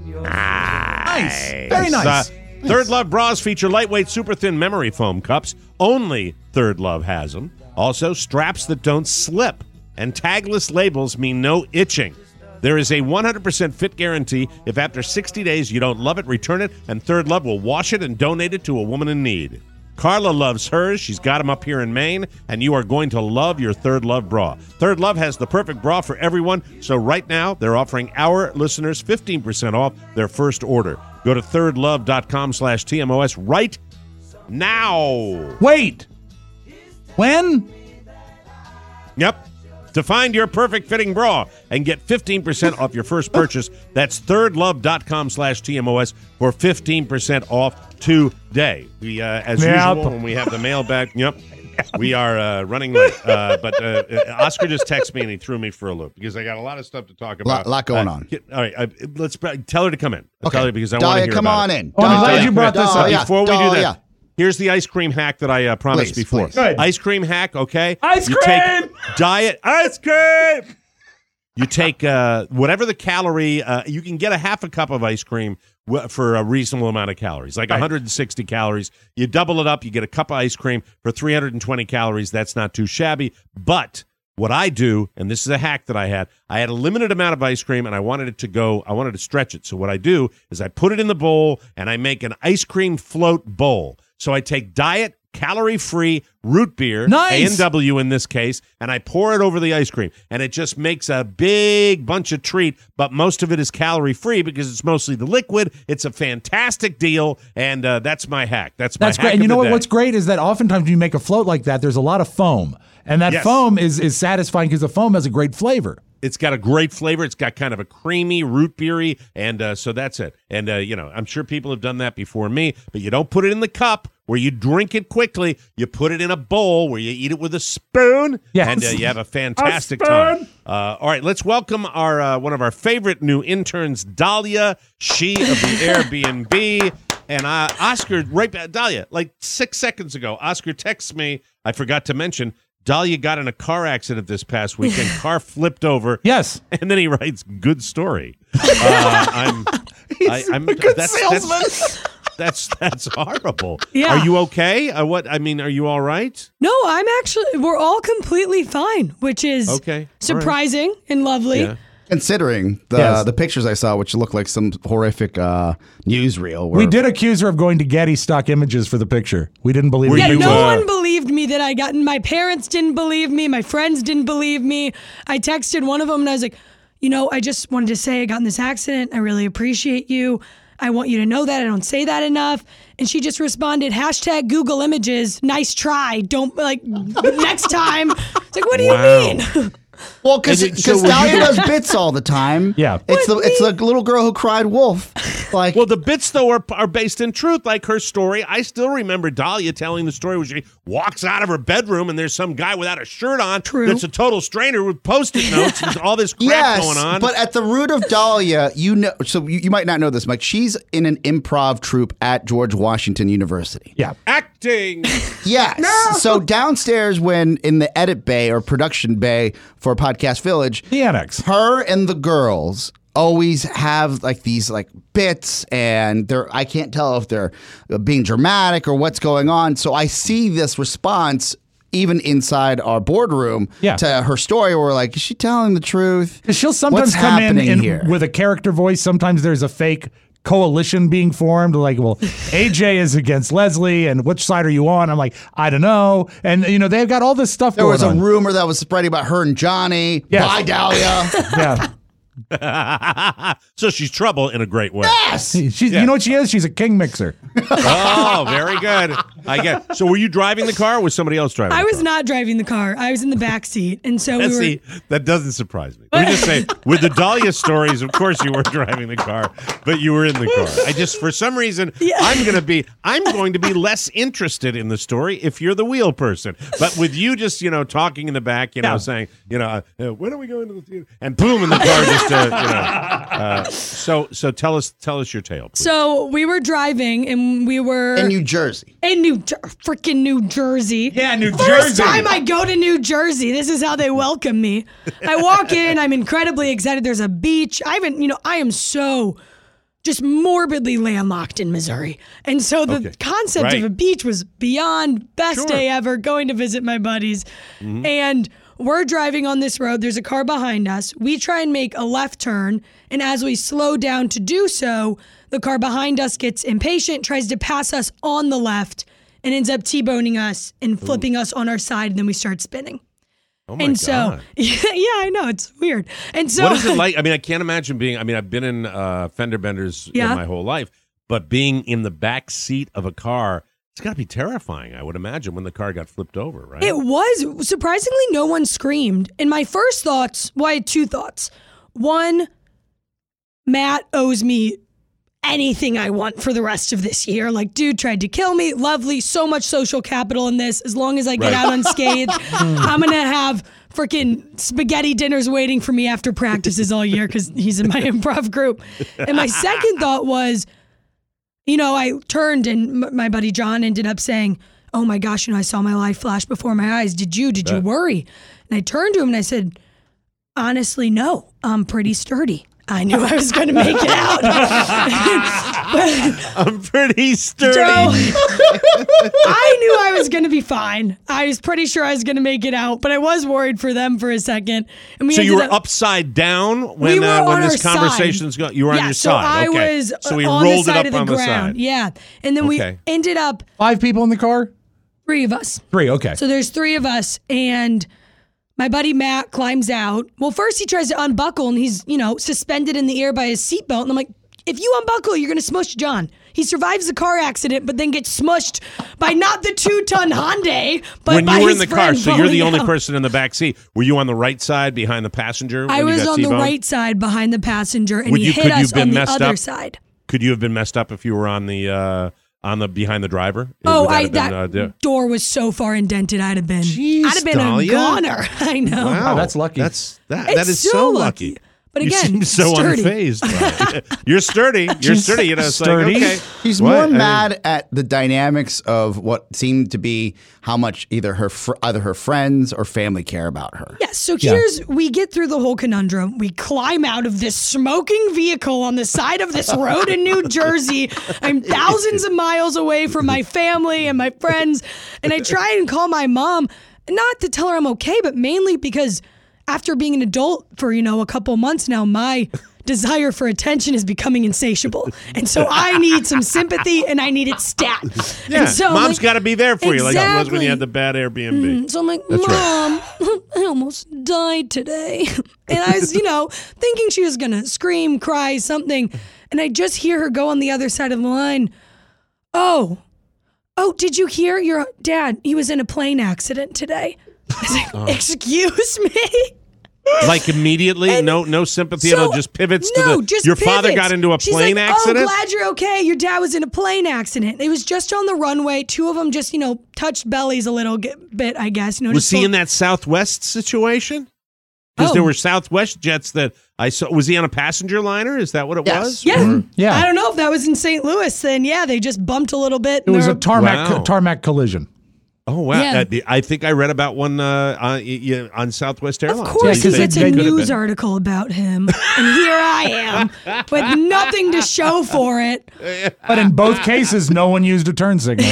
Nice. Very nice. Uh, Third Love bras feature lightweight, super thin memory foam cups. Only Third Love has them. Also, straps that don't slip. And tagless labels mean no itching. There is a one hundred percent fit guarantee. If after sixty days you don't love it, return it, and Third Love will wash it and donate it to a woman in need. Carla loves hers. She's got them up here in Maine, and you are going to love your Third Love bra. Third Love has the perfect bra for everyone, so right now they're offering our listeners fifteen percent off their first order. Go to thirdlove.com slash TMOS right now. Wait. When? Yep. To find your perfect fitting bra and get fifteen percent off your first purchase, that's thirdlove.com slash TMOS for fifteen percent off today. We, uh, as Yep. usual, when we have the mailbag, yep, we are uh, running late. Uh, but uh, Oscar just texted me and he threw me for a loop because I got a lot of stuff to talk about. Lot, lot going Uh, on. get- all right, uh, let's tell her to come in. Okay. Tell her because I want to Dahlia, hear come about on it. in. Oh, I'm glad Dahlia. you brought this up. Dahlia. Before we do Dahlia. that, here's the ice cream hack that I uh, promised Please, before. please. Good. Ice cream hack, okay? Ice you cream! Take diet ice cream! You take uh, whatever the calorie, uh, you can get a half a cup of ice cream w- for a reasonable amount of calories, like Right. one hundred sixty calories. You double it up, you get a cup of ice cream for three hundred twenty calories. That's not too shabby. But what I do, and this is a hack that I had, I had a limited amount of ice cream and I wanted it to go, I wanted to stretch it. So what I do is I put it in the bowl and I make an ice cream float bowl. So I take diet, calorie-free root beer, Nice. A and W in this case, and I pour it over the ice cream. And it just makes a big bunch of treat, but most of it is calorie-free because it's mostly the liquid. It's a fantastic deal, and uh, that's my hack. That's my That's hack great. And of you know the what? day. What's great is that oftentimes when you make a float like that, there's a lot of foam. And that Yes. foam is, is satisfying because the foam has a great flavor. It's got a great flavor. It's got kind of a creamy root beery, and uh, so that's it. And, uh, you know, I'm sure people have done that before me, but you don't put it in the cup where you drink it quickly. You put it in a bowl where you eat it with a spoon, Yes. and uh, you have a fantastic A time. spoon. Uh, all right, let's welcome our uh, one of our favorite new interns, Dahlia, she of the Airbnb. And uh, Oscar, right back, Dahlia, like six seconds ago, Oscar texts me, I forgot to mention, Dahlia got in a car accident this past weekend. Car flipped over. Yes. And then he writes, good story. Uh, I'm, I, I'm a good that's, salesman. That's, that's, that's horrible. Yeah. Are you okay? Uh, what, I mean, are you all right? No, I'm actually, we're all completely fine, which is Okay. All right. surprising and lovely. Yeah. Considering the Yes. the pictures I saw, which look like some horrific uh, newsreel. Where We did accuse her of going to Getty stock images for the picture. We didn't believe Were the Yeah, you, picture. no uh, one believed me that I got, my parents didn't believe me, my friends didn't believe me. I texted one of them and I was like, you know, I just wanted to say I got in this accident. I really appreciate you. I want you to know that. I don't say that enough. And she just responded, hashtag Google Images, nice try. Don't, like, next time. It's like, what do Wow. you mean? Well, because And it- so were Dahlia you- does bits all the time. Yeah. it's the it's the little girl who cried wolf. Like, Well, the bits, though, are, are based in truth, like her story. I still remember Dahlia telling the story where she walks out of her bedroom and there's some guy without a shirt on True. that's a total stranger with Post-it notes and all this crap yes, going on. but at the root of Dahlia, you know, so you, you might not know this, Mike. She's in an improv troupe at George Washington University. Yeah. Acting. Yes. So downstairs, when in the edit bay or production bay for Podcast Village, The annex. her and the girls always have like these like bits, and they're I can't tell if they're being dramatic or what's going on. So I see this response even inside our boardroom Yeah. to her story. Where we're like, is she telling the truth? 'Cause she'll sometimes What's come in, happening in here? with a character voice. Sometimes there's a fake coalition being formed. Like, well, A J is against Leslie, and which side are you on? I'm like, I don't know. And, you know, they've got all this stuff There going was a on. rumor that was spreading about her and Johnny. Yes. Bye, Dahlia. Yeah. So she's trouble in a great way. Yes. She's, Yeah. You know what she is? She's a king mixer. Oh, very good. I get. So were you driving the car or was somebody else driving I the was car? not driving the car. I was in the back seat. And so we were. See, that doesn't surprise me. Let me just say, with the Dahlia stories, of course you were driving the car, but you were in the car. I just, for some reason, Yeah. I'm going to be, I'm going to be less interested in the story if you're the wheel person. But with you just, you know, talking in the back, you know, Yeah. saying, you know, uh, when are we going to the theater? And boom, in the car, just, uh, you know. Uh, so, so tell us, tell us your tale, please. So we were driving and we were In New Jersey. in New Jer- freaking New Jersey. Yeah, New First Jersey. time I go to New Jersey, this is how they welcome me. I walk in, I'm incredibly excited. There's a beach. I haven't, you know, I am so just morbidly landlocked in Missouri. And so the Okay. concept Right. of a beach was beyond best Sure. day ever, going to visit my buddies. And we're driving on this road. There's a car behind us. We try and make a left turn. And as we slow down to do so, the car behind us gets impatient, tries to pass us on the left, and ends up T-boning us and flipping us on our side. And then we start spinning. Oh my and so, God. yeah, yeah, I know. It's weird. And so, What is it like? I mean, I can't imagine being, I mean, I've been in uh, fender benders Yeah. in my whole life, but being in the back seat of a car, it's got to be terrifying, I would imagine, when the car got flipped over, right? It was. Surprisingly, no one screamed. And my first thoughts, well, I had two thoughts. One, Matt owes me anything I want for the rest of this year. Like, dude tried to kill me. Lovely. So much social capital in this. As long as I get Right. out unscathed, I'm going to have freaking spaghetti dinners waiting for me after practices all year because he's in my improv group. And my second thought was, you know, I turned and m- my buddy John ended up saying, oh my gosh, you know, I saw my life flash before my eyes. Did you? Did you Bet. worry? And I turned to him and I said, honestly, no, I'm pretty sturdy. I knew I was going to make it out. But- I'm pretty sturdy. so, I knew I was going to be fine. I was pretty sure I was going to make it out, but I was worried for them for a second. And we So you ended were up, upside down when We were uh, when on this our conversation's side. going. You were yeah, on your so side. I Okay. was so we on rolled the it side up of the on ground. the side. Yeah. And then Okay. we ended up Five people in the car? three of us. Three, okay. So there's three of us, and my buddy Matt climbs out. Well, first he tries to unbuckle, and he's, you know, suspended in the air by his seatbelt. And I'm like, if you unbuckle, you're going to smush John. He survives the car accident, but then gets smushed by not the two-ton Hyundai, but when by you were in his the car, friend so you're the falling only out. person in the back seat. Were you on the right side behind the passenger? When I you was got on the T-boned? right side behind the passenger, and Would he you- hit could you us have been on the messed other up? side. Could you have been messed up if you were on the uh, on the behind the driver? Oh, Would I have that been, uh, di- door was so far indented. I'd have been, Jeez, I'd have been Dahlia. a goner. I know. Wow, that's lucky. That's that. It's that is so so lucky. lucky. But you again, seem so sturdy. unfazed. by it. You're sturdy. You're sturdy. You know, it's Sturdy. like okay. He's What? I more mean- mad at the dynamics of what seemed to be how much either her fr- either her friends or family care about her. Yes. So Yeah. here's we get through the whole conundrum. We climb out of this smoking vehicle on the side of this road in New Jersey. I'm thousands of miles away from my family and my friends, and I try and call my mom, not to tell her I'm okay, but mainly because after being an adult for, you know, a couple months now, my desire for attention is becoming insatiable. And so I need some sympathy and I need it stat. Yeah, and so I'm mom's like, got to be there for you, like it was when Exactly. you had the bad Airbnb. So I'm like, That's Mom, I almost died today. And I was, you know, thinking she was going to scream, cry, something. And I just hear her go on the other side of the line. Oh, oh, did you hear your dad? He was in a plane accident today. I was like, Oh. excuse me? Like immediately, no, no sympathy. So- it just pivots no, to the. just your father pivots. got into a She's plane like, accident. Oh, glad you're okay. Your dad was in a plane accident. It was just on the runway. Two of them just, you know, touched bellies a little g- bit, I guess. You know, was just he full- in that Southwest situation? Because Oh. there were Southwest jets that I saw. Was he on a passenger liner? Is that what it Yes. was? Yeah. Or- Yeah. I don't know if that was in Saint Louis. Then yeah, they just bumped a little bit. It and was they're- a tarmac Wow. tarmac collision. Oh wow! Yeah. Uh, the- I think I read about one uh, on, y- y- on Southwest Of Airlines. course, Yeah, 'cause because they- it's they a could have news been. article about him, and here I am with nothing to show for it. But in both cases, no one used a turn signal.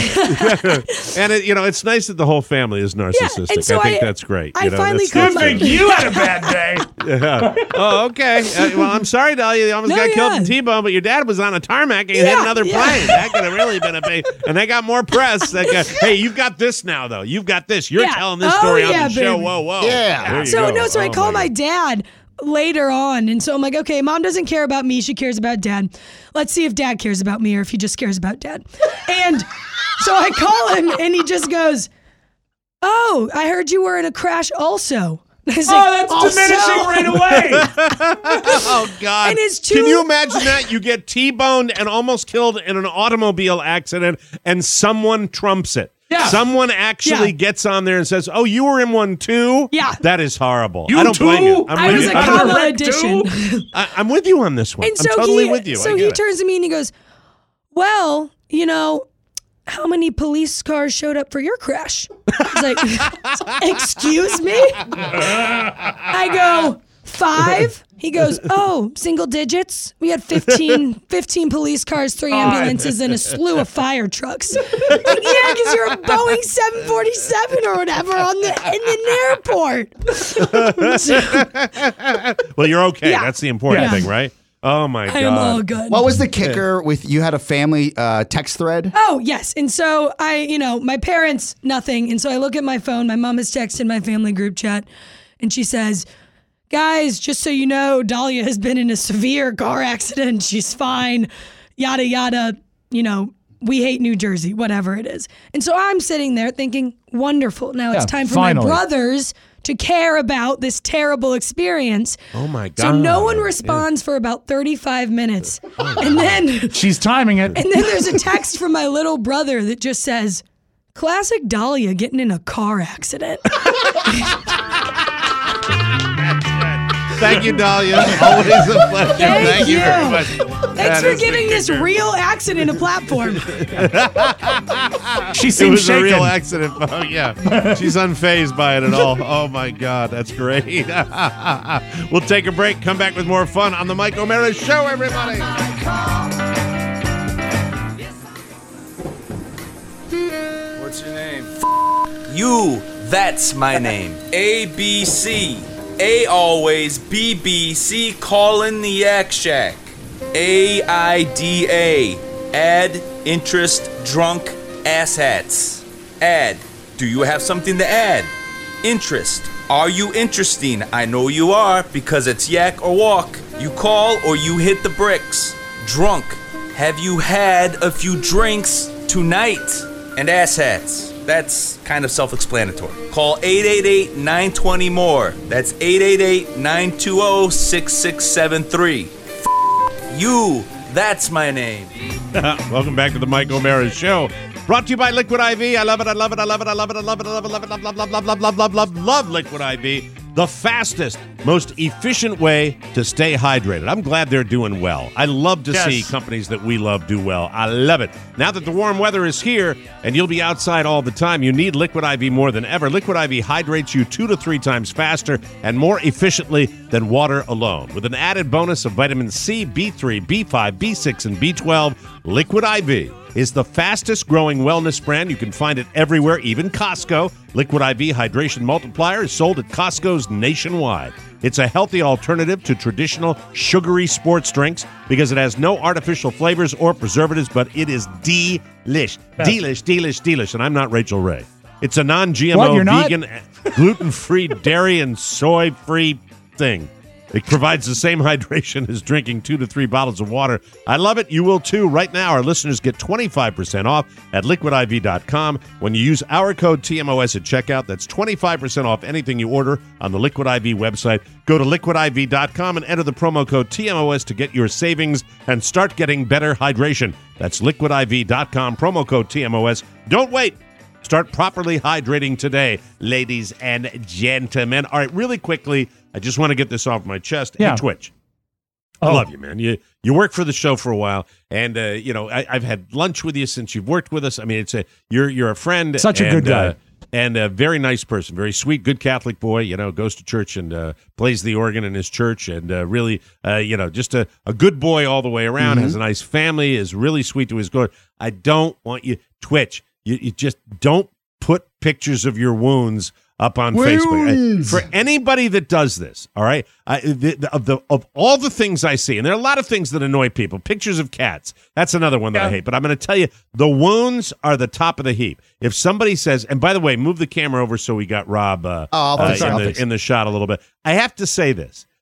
And it, you know, it's nice that the whole family is narcissistic. and so I think I- that's great. I you know, finally that's, come that's to- you had a bad day. Yeah. Oh, okay. Uh, well, I'm sorry, Dahlia. You almost No, got killed in yeah. T-bone, but your dad was on a tarmac and he hit Yeah, another yeah. plane. That could have really been a big. And they got more press. That got, hey, you've got this now, though. You've got this. You're Yeah. telling this Oh, story on yeah, the show. baby. Whoa, whoa. Yeah. There you So go. no, so I Oh, call my God. dad later on. And so I'm like, okay, mom doesn't care about me. She cares about dad. Let's see if dad cares about me or if he just cares about dad. And so I call him and he just goes, oh, I heard you were in a crash also. Oh, like, that's also? diminishing right away. Oh, God. And it's too- Can you imagine that? You get T-boned and almost killed in an automobile accident and someone trumps it. Yeah. Someone actually Yeah. gets on there and says, oh, you were in one too? Yeah. That is horrible. You I don't too? blame you. I'm I with was you. a I'm, comma edition. I, I'm with you on this one. And so I'm totally he, with you. So I get he it. turns to me and he goes, well, you know, how many police cars showed up for your crash? I was like, excuse me? I go, five? He goes, oh, single digits? We had fifteen, fifteen police cars, three ambulances, and a slew of fire trucks. Like, yeah, because you're a Boeing seven forty-seven or whatever on the in an airport. Well, you're okay. Yeah. That's the important Yeah. thing, right? Oh, my God. I am all good. What was the kicker with you had a family uh, text thread? Oh, yes. And so I, you know, my parents, nothing. And so I look at my phone. My mom has texted my family group chat and she says, guys, just so you know, Dahlia has been in a severe car accident. She's fine. Yada, yada. You know, we hate New Jersey, whatever it is. And so I'm sitting there thinking, wonderful. Now Yeah, it's time for finally. my brothers to care about this terrible experience. Oh, my God. So no one responds for about thirty-five minutes. And then She's timing it. and then there's a text from my little brother that just says, classic Dahlia getting in a car accident. Thank you, Dahlia. Always a pleasure. Thank, Thank you. you. very much. Thanks That for is the giving this kicker. real accident a platform. She It seems was shaken. a real accident. Oh, yeah. She's unfazed by it at all. Oh, my God. That's great. We'll take a break. Come back with more fun on the Mike O'Mara Show, everybody. What's your name? You. That's my name. A B C. A always, B B C, calling the Yak Shack. A I D A. Add, interest, drunk, asshats. Add. Do you have something to add? Interest. Are you interesting? I know you are because it's yak or walk. You call or you hit the bricks. Drunk. Have you had a few drinks tonight? And asshats. That's kind of self-explanatory. Call eight eight eight, nine two zero, M O R E. That's eight eight eight, nine two zero, six six seven three. F- you. That's my name. Welcome back to the Mike O'Mara Show. Brought to you by Liquid I V. I love it, I love it, I love it, I love it, I love it, I love it, love it, love it, love, love, love, love, love, love, love, love Liquid I V. The fastest, most efficient way to stay hydrated. I'm glad they're doing well. I love to Yes. see companies that we love do well. I love it. Now that the warm weather is here and you'll be outside all the time, you need Liquid I V more than ever. Liquid I V hydrates you two to three times faster and more efficiently than water alone. With an added bonus of vitamin C, B three, B five, B six, and B twelve, Liquid I V is the fastest growing wellness brand. You can find it everywhere, even Costco. Liquid I V Hydration Multiplier is sold at Costco's nationwide. It's a healthy alternative to traditional sugary sports drinks because it has no artificial flavors or preservatives, but it is delish. Delish, delish, delish. And I'm not Rachel Ray. It's a non-G M O, What, you're not? vegan, gluten-free, dairy, and soy-free thing. It provides the same hydration as drinking two to three bottles of water. I love it. You will too. Right now, our listeners get twenty-five percent off at liquid I V dot com. When you use our code T M O S at checkout, that's twenty-five percent off anything you order on the Liquid I V website. Go to liquid I V dot com and enter the promo code T M O S to get your savings and start getting better hydration. That's liquid I V dot com, promo code T M O S. Don't wait. Start properly hydrating today, ladies and gentlemen. All right, really quickly, I just want to get this off my chest. Yeah. Hey, Twitch. I Oh. love you, man. You you work for the show for a while, and uh, you know I, I've had lunch with you since you've worked with us. I mean, it's a you're you're a friend, Such a and, good guy. uh, and a very nice person, very sweet, good Catholic boy. You know, goes to church and uh, plays the organ in his church, and uh, really, uh, you know, just a, a good boy all the way around. Mm-hmm. Has a nice family, is really sweet to his God. I don't want you, Twitch. You, you just don't put pictures of your wounds up on Facebook. I- for anybody that does this, all right, I, the, the, of the of all the things I see, and there are a lot of things that annoy people. Pictures of cats, that's another one that I hate. But I'm going to tell you, the wounds are the top of the heap. If somebody says, and by the way, move the camera over so we got Rob uh, Oh, I'll uh, fix it, in, I'll the, fix it. in the shot a little bit. I have to say this.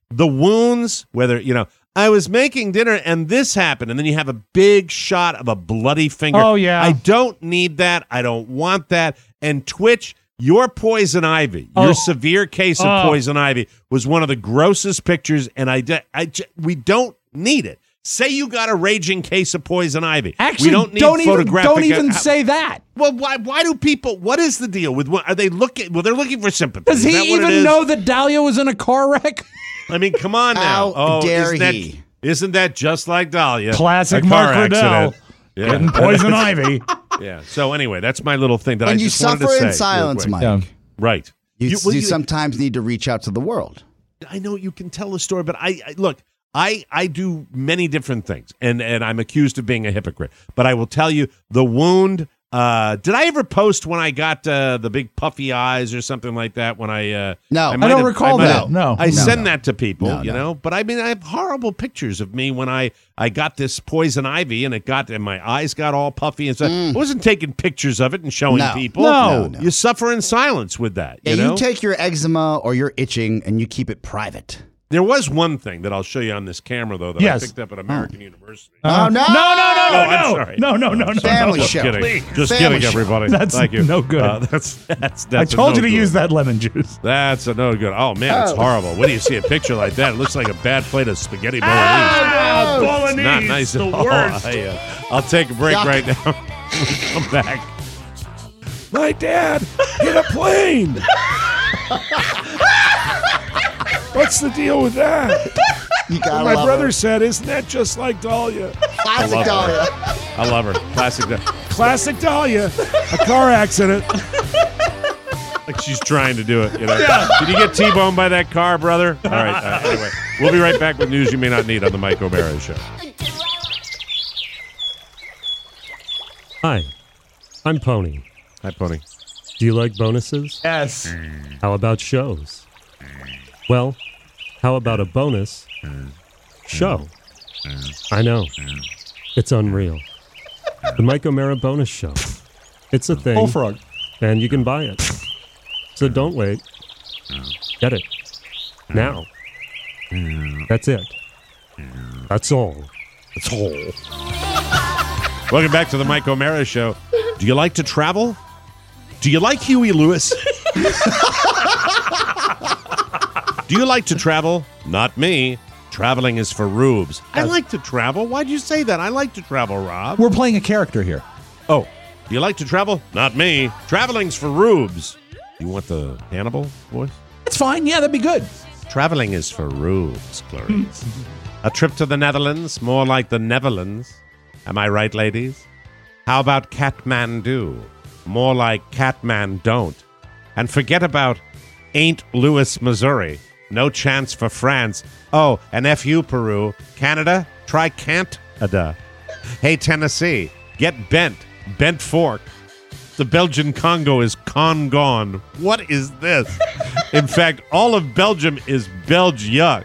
the wounds, whether, you know, I was making dinner and this happened, and then you have a big shot of a bloody finger. Oh, yeah. I don't need that. I don't want that. And Twitch, your poison ivy, Oh. your severe case of Oh. poison ivy was one of the grossest pictures, and I, de- I j- we don't need it. Say you got a raging case of poison ivy. Actually, we don't need don't even photographic. don't even uh, say that. Well, why? Why do people? What is the deal with? What, are they looking? Well, they're looking for sympathy. Does Is he that what it even is? know that Dahlia was in a car wreck? I mean, come on now. How oh, dare isn't that, he? Isn't that just like Dahlia? Classic A car Mark Riddell. accident. Yeah. Getting poison ivy. Yeah. So anyway, that's my little thing that I And you just wanted suffer to say. in silence, real quick. Mike. Yeah. Right. You, You- well, you you- sometimes need to reach out to the world. I know you can tell a story, but I, I look. I, I do many different things, and, and I'm accused of being a hypocrite. But I will tell you, the wound. Uh, did I ever post when I got uh, the big puffy eyes or something like that? When I uh, No. I might don't have- recall might that. have- No. I No, send no. that to people, No, you no. know. But I mean, I have horrible pictures of me when I, I got this poison ivy, and it got and my eyes got all puffy and stuff. I wasn't taking pictures of it and showing No. people. No. No, no. You suffer in silence with that. Yeah, You you, know? take your eczema or your itching and you keep it private. There was one thing that I'll show you on this camera, though, that Yes. I picked up at American University. Oh, no! No, no, no, no, Oh, I'm no. sorry. No, no, no, no. Family no. Just show. kidding. Please. Just Family kidding, show. everybody. That's Thank you. no good. Uh, that's that's that's. I a told no you to good. use that lemon juice. That's a no good. Oh man, it's Oh. horrible. When do you see a picture like that? It looks like a bad plate of spaghetti bolognese. Ah, Oh, bolognese, Not nice at the all. worst. I, uh, I'll take a break Yuck. right now. When we come back. My dad hit a plane. What's the deal with that? You gotta My love brother her. said, "Isn't that just like Dahlia?" Classic I love Dahlia. her. I love her. Classic, Da- classic Dahlia. A car accident. Like she's trying to do it. You know? Did you get T-boned by that car, brother? All right. Uh, anyway, we'll be right back with news you may not need on the Mike O'Mara Show. Hi, I'm Pony. Hi, Pony. Do you like bonuses? Yes. How about shows? Well, how about a bonus show? I know. It's unreal. The Mike O'Mara bonus show. It's a thing. Bullfrog. And you can buy it. So don't wait. Get it. Now. That's it. That's all. That's all. Welcome back to the Mike O'Mara Show. Do you like to travel? Do you like Huey Lewis? Do you like to travel? Not me. Traveling is for rubes. I like to travel. Why'd you say that? I like to travel, Rob. We're playing a character here. Oh, do you like to travel? Not me. Traveling's for rubes. You want the Hannibal voice? It's fine. Yeah, that'd be good. Traveling is for rubes, Clarice. A trip to the Netherlands, more like the Netherlands. Am I right, ladies? How about Kathmandu? More like Catman don't. And forget about Ain't Louis, Missouri. No chance for France. Oh, and F you, Peru. Canada, try Canada. Hey, Tennessee, get bent. Bent fork. The Belgian Congo is con gone. What is this? In fact, all of Belgium is Belge yuck.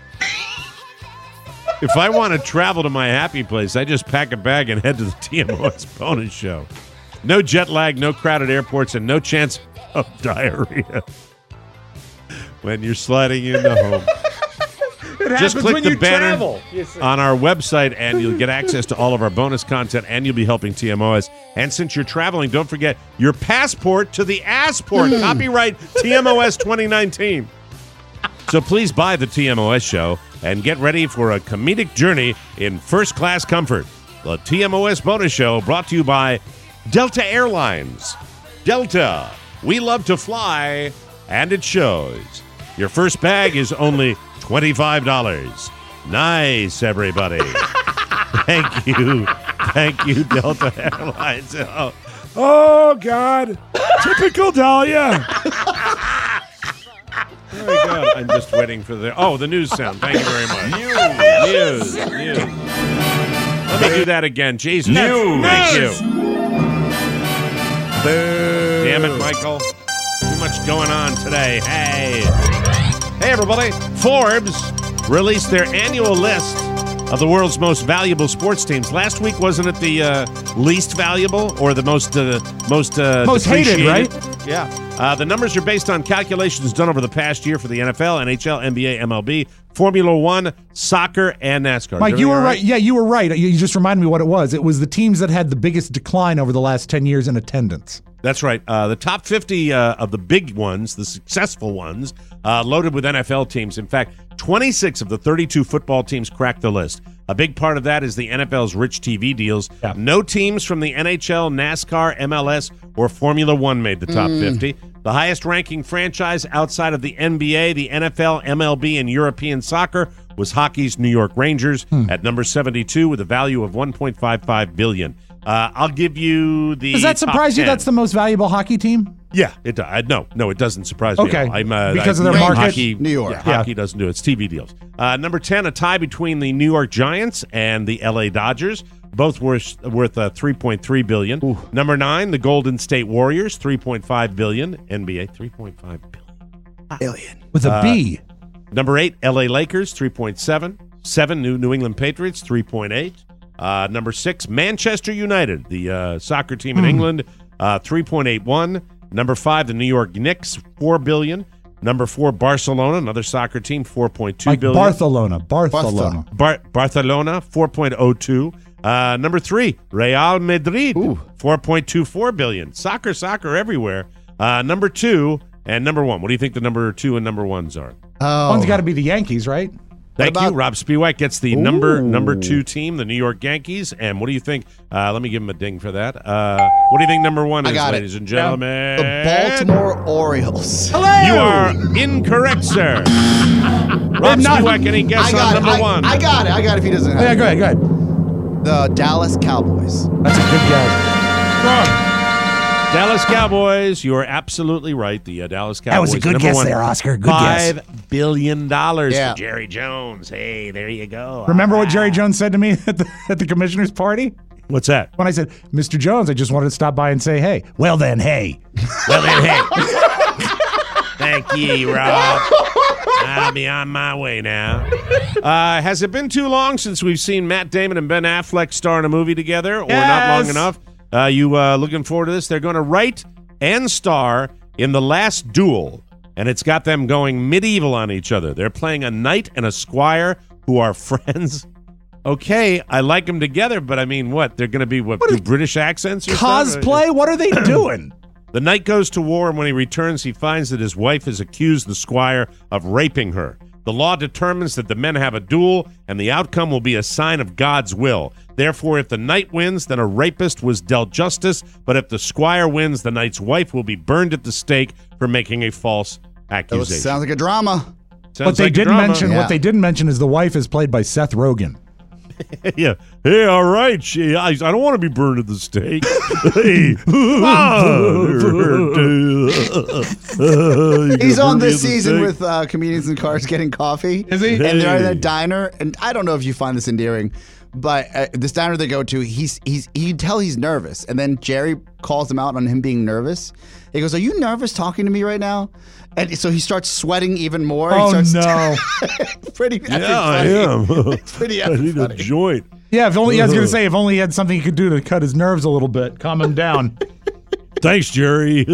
If I want to travel to my happy place, I just pack a bag and head to the T M O S bonus show. No jet lag, no crowded airports, and no chance of diarrhea when you're sliding into home. Just click the banner on our website and you'll get access to all of our bonus content and you'll be helping T M O S. And since you're traveling, don't forget your passport to the Assport. Copyright T M O S twenty nineteen. So please buy the T M O S show and get ready for a comedic journey in first class comfort. The T M O S bonus show brought to you by Delta Airlines. Delta, we love to fly, and it shows. Your first bag is only twenty-five dollars. Nice, everybody. Thank you. Thank you, Delta Airlines. Oh, oh God. Typical Dahlia. Very good. I'm just waiting for the... Oh, the news sound. Thank you very much. News. News. News. Let me do that again. Jesus. News. Thank you. Damn it, Michael. Too much going on today. Hey. Hey, everybody. Forbes released their annual list of the world's most valuable sports teams. Last week, wasn't it the uh, least valuable or the most uh, most uh, Most hated, depreciated? right? Yeah. Uh, the numbers are based on calculations done over the past year for the N F L, N H L, N B A, M L B, Formula One, soccer, and NASCAR. Mike, you were right? right. Yeah, you were right. You just reminded me what it was. It was the teams that had the biggest decline over the last ten years in attendance. That's right. Uh, the top fifty uh, of the big ones, the successful ones, uh, loaded with N F L teams. In fact, twenty-six of the thirty-two football teams cracked the list. A big part of that is the N F L's rich T V deals. Yeah. No teams from the N H L, NASCAR, M L S, or Formula One made the top mm. fifty. The highest-ranking franchise outside of the N B A, the N F L, M L B, and European soccer was hockey's New York Rangers hmm. at number seventy-two with a value of one point five five billion dollars. Uh, I'll give you the. Does that surprise you? That's the most valuable hockey team. Yeah, it does. No, no, it doesn't surprise me. Okay, I'm, uh, because I, of their market, hockey, New York. Yeah, yeah. Hockey doesn't do it. It's T V deals. Uh, number ten, a tie between the New York Giants and the L A Dodgers, both worth worth uh, three point three billion dollars. Ooh. Number nine, the Golden State Warriors, three point five billion dollars. N B A, three point five billion billion with a uh, B. Number eight, L A Lakers, three point seven. Seven, New New England Patriots, three point eight. Uh, number six, Manchester United, the uh, soccer team in mm. England, uh, three point eight one. Number five, the New York Knicks, four billion dollars. Number four, Barcelona, another soccer team, four point two like billion dollars. Barcelona, Barcelona. Bar- Barcelona, four point oh two. Uh, number three, Real Madrid, Ooh. four point two four billion dollars. Soccer, soccer everywhere. Uh, number two and number one. What do you think the number two and number ones are? Oh. One's got to be the Yankees, right? Thank you. Rob Spiewak gets the Ooh. number number two team, the New York Yankees. And what do you think? Uh, let me give him a ding for that. Uh, what do you think number one is, ladies it. and gentlemen? The Baltimore Orioles. Hello! You are incorrect, sir. Rob not, Spiewak, any guess on number I, one? I got it. I got it if he doesn't have yeah, it. Go ahead, go ahead. The Dallas Cowboys. That's a good guess. Wrong. Dallas Cowboys, you are absolutely right. The uh, Dallas Cowboys. That was a good guess one, there, Oscar. Good Five guess. billion dollars yeah. for Jerry Jones. Hey, there you go. Remember what Jerry Jones said to me at the, at the commissioner's party? What's that? When I said, Mister Jones, I just wanted to stop by and say, hey. Well then, hey. Well then, hey. Thank you, Rob. I'll be on my way now. Uh, has it been too long since we've seen Matt Damon and Ben Affleck star in a movie together, or yes. not long enough? Uh, you uh, looking forward to this? They're going to write and star in The Last Duel, and it's got them going medieval on each other. They're playing a knight and a squire who are friends. Okay, I like them together, but I mean, what? They're going to be, what, what do British accents or cosplay? Stuff? What are they doing? The knight goes to war, and when he returns, he finds that his wife has accused the squire of raping her. The law determines that the men have a duel, and the outcome will be a sign of God's will. Therefore, if the knight wins, then a rapist was dealt justice, but if the squire wins, the knight's wife will be burned at the stake for making a false accusation. That sounds like a drama. Sounds what they like didn't drama. mention, Yeah. what they didn't mention is the wife is played by Seth Rogen. Yeah. Hey, all right. She, I, I don't want to be burned at the stake. Hey. He's on this season with uh, Comedians in Cars Getting Coffee. Is he? And they're in Hey. a diner, and I don't know if you find this endearing, but uh, this diner they go to, he's he's you can tell he's nervous, and then Jerry calls him out on him being nervous. He goes, "Are you nervous talking to me right now?" And so he starts sweating even more. Oh, he starts no. pretty Yeah, I funny. am. It's pretty I need funny. a joint. Yeah, if only I was going to say, if only he had something he could do to cut his nerves a little bit, calm him down. Thanks, Jerry.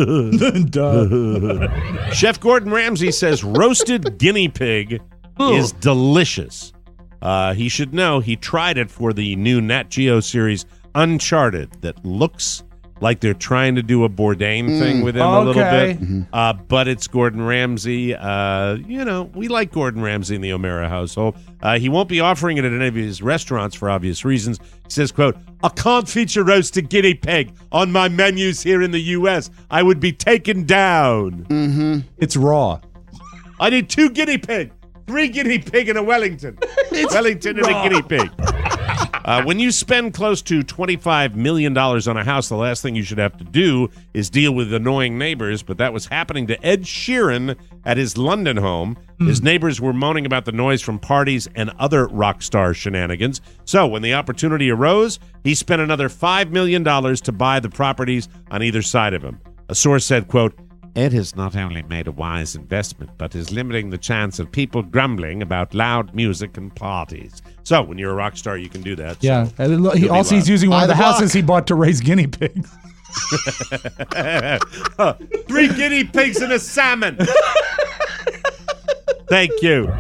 Duh. Chef Gordon Ramsay says roasted guinea pig is delicious. Uh, he should know he tried it for the new Nat Geo series Uncharted that looks like they're trying to do a Bourdain Mm. thing with him Okay. a little bit. Mm-hmm. Uh, but it's Gordon Ramsay. Uh, you know, we like Gordon Ramsay in the O'Mara household. Uh, he won't be offering it at any of his restaurants for obvious reasons. He says, quote, "I can't feature roasted guinea pig on my menus here in the U S. I would be taken down. Mm-hmm. It's raw. I need two guinea pig, three guinea pig and a Wellington. Wellington and a guinea pig." Uh, when you spend close to twenty-five million dollars on a house, the last thing you should have to do is deal with annoying neighbors, but that was happening to Ed Sheeran at his London home. His neighbors were moaning about the noise from parties and other rock star shenanigans. So when the opportunity arose, he spent another five million dollars to buy the properties on either side of him. A source said, quote, "Ed has not only made a wise investment, but is limiting the chance of people grumbling about loud music and parties." So when you're a rock star, you can do that. Yeah. So And he, you'll be also, he's loud. using one Buy of the the block. houses he bought to raise guinea pigs. Three guinea pigs and a salmon. Thank you.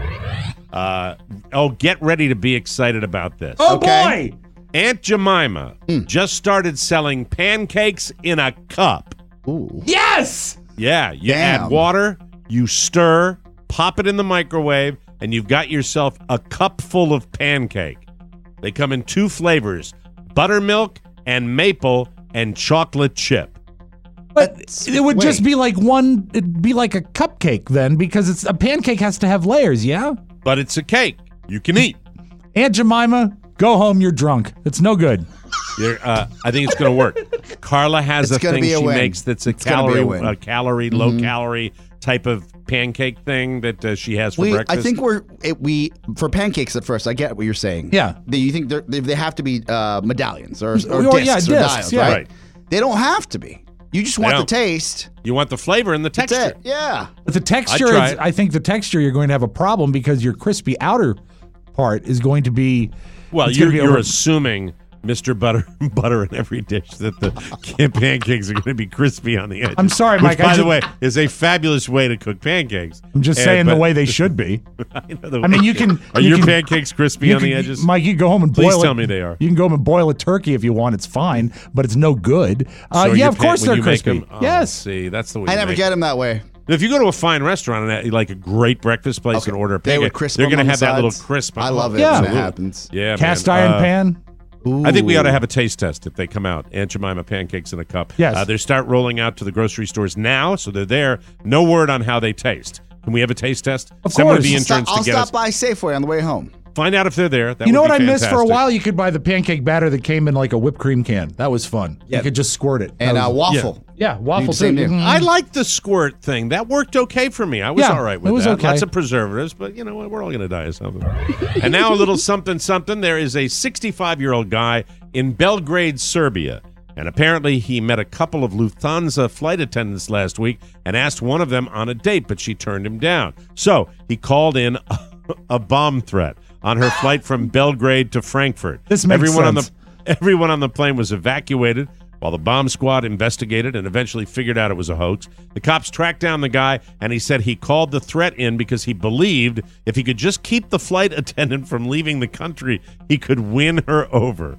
Uh, oh, get ready to be excited about this. Oh, okay. boy. Aunt Jemima mm. just started selling pancakes in a cup. Ooh. Yes! Yeah, you Damn. add water, you stir, pop it in the microwave, and you've got yourself a cup full of pancake. They come in two flavors, buttermilk and maple and chocolate chip. But it would Wait. just be like one, it'd be like a cupcake then, because it's a pancake has to have layers, yeah? But it's a cake. You can eat. Aunt Jemima, go home, you're drunk. It's no good. You're, uh, I think it's going to work. Carla has It's a thing be a she win. makes that's a It's gonna be calorie, a win. a calorie, Mhm. low calorie type of pancake thing that uh, she has for We, breakfast. I think we're it, we for pancakes at first. I get what you're saying. Yeah. Do you think they're- they they have to be uh, medallions or, or Well, discs yeah, or discs, dials, yeah. right? Right. They don't have to be. You just They want the don't. taste. You want the flavor and the That's texture. it. Yeah. But the texture, I'd try is, it. I think the texture, you're going to have a problem because your crispy outer part is going to be. Well, it's you're, gonna be you're over- assuming, Mister Butter Butter in every dish, that the pancakes are going to be crispy on the edge. I'm sorry, Which, Mike, I by the ju- way, is a fabulous way to cook pancakes. I'm just And- saying the but- way they should be. I, know the I mean, way- you can. Are you your can- pancakes crispy you on the can- edges? Mike, you can go home and Please boil tell it. me they are. You can go home and boil a turkey if you want. It's fine, but it's no good. Uh, So yeah, your of pan- course when they're you make crispy. them- oh, yes. See, that's the way I you never make get them. them that way. If you go to a fine restaurant and like a great breakfast place Okay. and order a They pancake, would crisp they're them going to on the have that little sides. crisp. I love it Yeah. when it Ooh. happens. Yeah, Cast man. iron Uh, pan. I think we ought to Ooh. have a taste test if they come out. Aunt Jemima pancakes in a cup. Yes. Uh, they start rolling out to the grocery stores now, so they're there. No word on how they taste. Can we have a taste test? Of Send one of course. the I'll stop, interns I'll to get stop us. by Safeway on the way home. Find out if they're there. That You know would what be I missed for a fantastic. while? You could buy the pancake batter that came in like a whipped cream can. That was fun. You could just squirt it. And That uh, was- waffle. Yeah, waffle You same too. deal. Mhm. I like the squirt thing. That worked okay for me. I was Yeah, all right with it was that. okay. Lots of preservatives, but you know what? We're all going to die of something. And now a little something, something. There is a sixty-five-year-old guy in Belgrade, Serbia. And apparently he met a couple of Lufthansa flight attendants last week and asked one of them on a date, but she turned him down. So he called in a, a bomb threat on her flight from Belgrade to Frankfurt. This makes everyone on sense. the everyone on the plane was evacuated while the bomb squad investigated and eventually figured out it was a hoax. The cops tracked down the guy, and he said he called the threat in because he believed if he could just keep the flight attendant from leaving the country, he could win her over.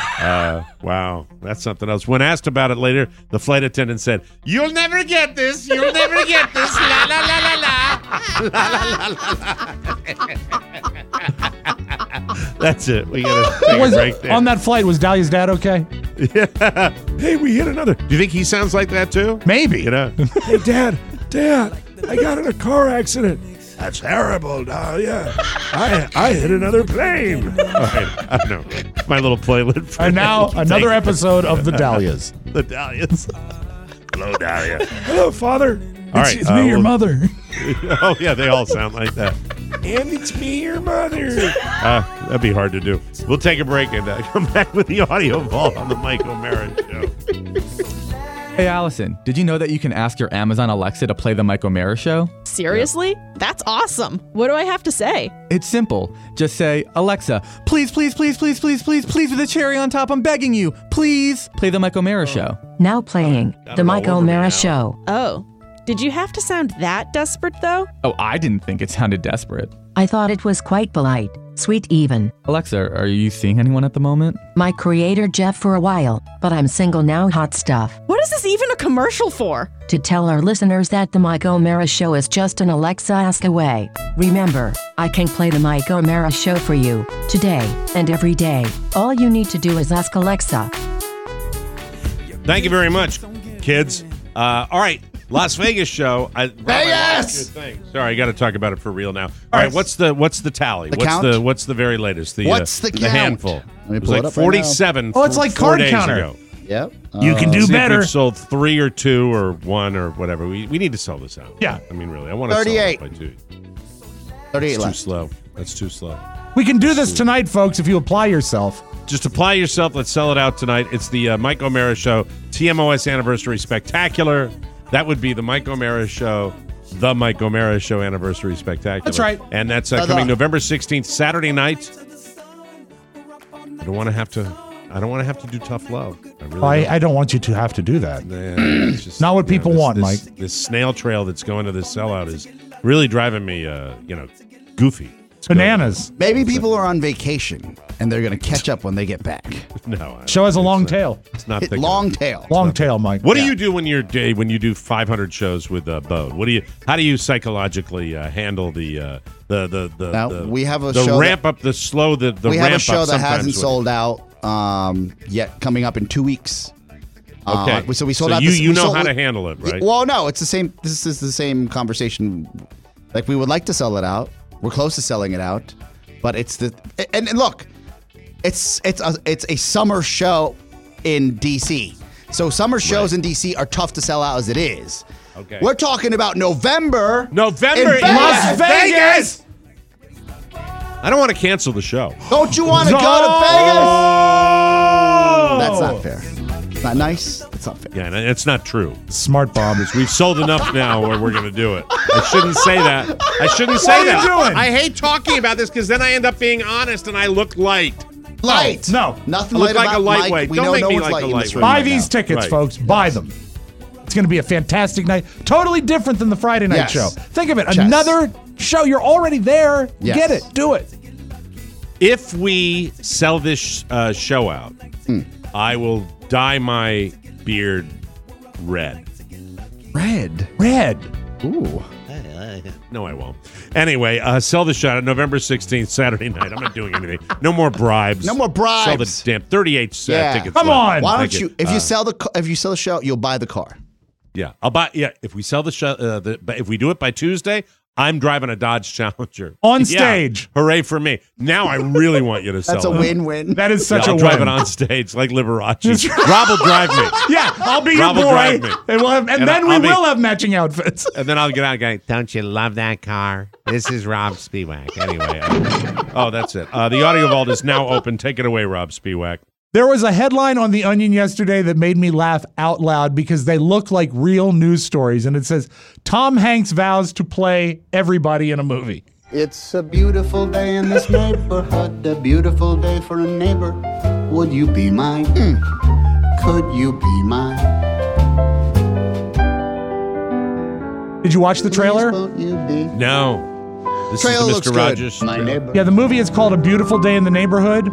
Uh, wow, that's something else. When asked about it later, the flight attendant said, "You'll never get this. You'll never get this. La la la la la. La la la la." That's it. We gotta take Was- a break there. on that flight, was Dahlia's dad okay? Yeah. Hey, we hit another. Do you think he sounds like that too? Maybe. You know. Hey, Dad, Dad, I got in a car accident. That's terrible, Dahlia. I I hit another plane. All right, I know. My little playlet. For And now Thank another you. episode of the Dahlias. The Dahlias. Hello, Dahlia. Hello, Father. All It's- right, it's me, uh, your we'll- mother. Oh yeah, they all sound like that. And it's me, your mother. Uh, that'd be hard to do. We'll take a break and uh, come back with the audio vault on the Mike O'Mara Show. Hey, Allison, did you know that you can ask your Amazon Alexa to play the Mike O'Mara Show? Seriously? That's awesome. What do I have to say? It's simple. Just say, Alexa, please, please, please, please, please, please, please, with a cherry on top, I'm begging you, please play the Mike O'Mara Show. Now playing The Mike O'Mara Show. Oh, did you have to sound that desperate, though? Oh, I didn't think it sounded desperate. I thought it was quite polite, sweet even. Alexa, are you seeing anyone at the moment? My creator Jeff for a while, but I'm single now, hot stuff. What is this even a commercial for? To tell our listeners that The Mike O'Mara Show is just an Alexa ask away. Remember, I can play The Mike O'Mara Show for you, today and every day. All you need to do is ask Alexa. Thank you very much, kids. Uh, all right, Las Vegas show. I, Vegas! Sorry, I got to talk about it for real now. All right, right. what's the what's the tally? The what's count? the what's the very latest? The What's uh, the count? handful? Let me It was pull it like up right now. forty-seven. Oh, it's like four card days counter. ago. Yep. You can Uh, do See if better. we've sold three or two or one or whatever. We we need to sell this out. Yeah. I mean, really, I want to sell thirty-eight. it by two. thirty-eight That's too left. slow. That's too slow. We can do this tonight, folks, if you apply yourself. Just apply yourself. Let's sell it out tonight. It's the uh, Mike O'Mara Show T M O S Anniversary Spectacular. That would be the Mike O'Mara Show, the Mike O'Mara Show Anniversary Spectacular. That's right. And that's uh, Ta-da. coming November sixteenth, Saturday night. I don't want to have to. I don't want to have to do tough love. I really I, don't. I don't want you to have to do that. Yeah, it's just, Not what you know, people this- want, this- Mike. This snail trail that's going to this sellout is really driving me, uh, you know, goofy. It's Bananas. Maybe people are on vacation and they're going to catch up when they get back. No, I- Show has a long not- tail. It's not It- thick long enough. tail. Long tail, Mike. What Yeah. do you do when you're day when you do five hundred shows with uh, Bode? What do you? How do you psychologically uh, handle the uh, the the the, Now, the we have a the show ramp up, the slow, the the we ramp have a show up that sometimes hasn't with- sold out um, yet, coming up in two weeks. Okay, Uh, so we sold so out. You this, you we know sold- how to handle it, right? Well, no, it's the same. This is the same conversation. Like we would like to sell it out. We're close to selling it out, but it's the and, and look, it's it's a it's a summer show in D C. So summer shows in D C are tough to sell out as it is. Okay. We're talking about November. November in in Las Las Vegas. I don't want to cancel the show. Don't you want to go to Vegas? That's not fair. It's not nice. It's not fair. Yeah, and it's not true. Smart bomb. We've sold enough now where we're going to do it. I shouldn't say that. I shouldn't say What are you that. doing? I hate talking about this because then I end up being honest and I look light. Light. No. Nothing I look light like about a lightweight. Mike. We Don't know make no me one's like light a in this lightweight. room Buy right these now. tickets, Right. folks. Buy them. It's going to be a fantastic night. Totally different than the Friday night Yes. show. Think of it. Chess. Another show. You're already there. Yes. Get it. Do it. If we sell this uh, show out, Hmm. I will dye my beard red. Red. Red. Ooh. No, I won't. Anyway, uh, sell the show out November sixteenth, Saturday night. I'm not doing anything. No more bribes. No more bribes. Sell the damn thirty-eight uh, Yeah. tickets. Come left. on. Why don't Thank you? If Uh, you sell the ca- if you sell the show, you'll buy the car. Yeah, I'll buy. Yeah, if we sell the show, uh, the, but if we do it by Tuesday, I'm driving a Dodge Challenger On Yeah. stage. Hooray for me! Now I really want you to sell. That's a it. win-win. That is such Yeah, I'll a drive win. it on stage like Liberace. That's right. Rob will drive me, Yeah, I'll be Rob will your boy, drive me. and we'll have, and, And then I'll- we I'll be- will have matching outfits. and then I'll get out and go. Don't you love that car? This is Rob Spiewak. Anyway, uh, oh, that's it. Uh, the audio vault is now open. Take it away, Rob Spiewak. There was a headline on The Onion yesterday that made me laugh out loud because they look like real news stories, and it says Tom Hanks vows to play everybody in a movie. It's a beautiful day in this neighborhood, a beautiful day for a neighbor. Would you be mine? Could you be mine? Did you watch the trailer? Won't you be? No, this Trailer is the looks Mister good. Rogers. My trailer. neighbor. Yeah, the movie is called A Beautiful Day in the Neighborhood.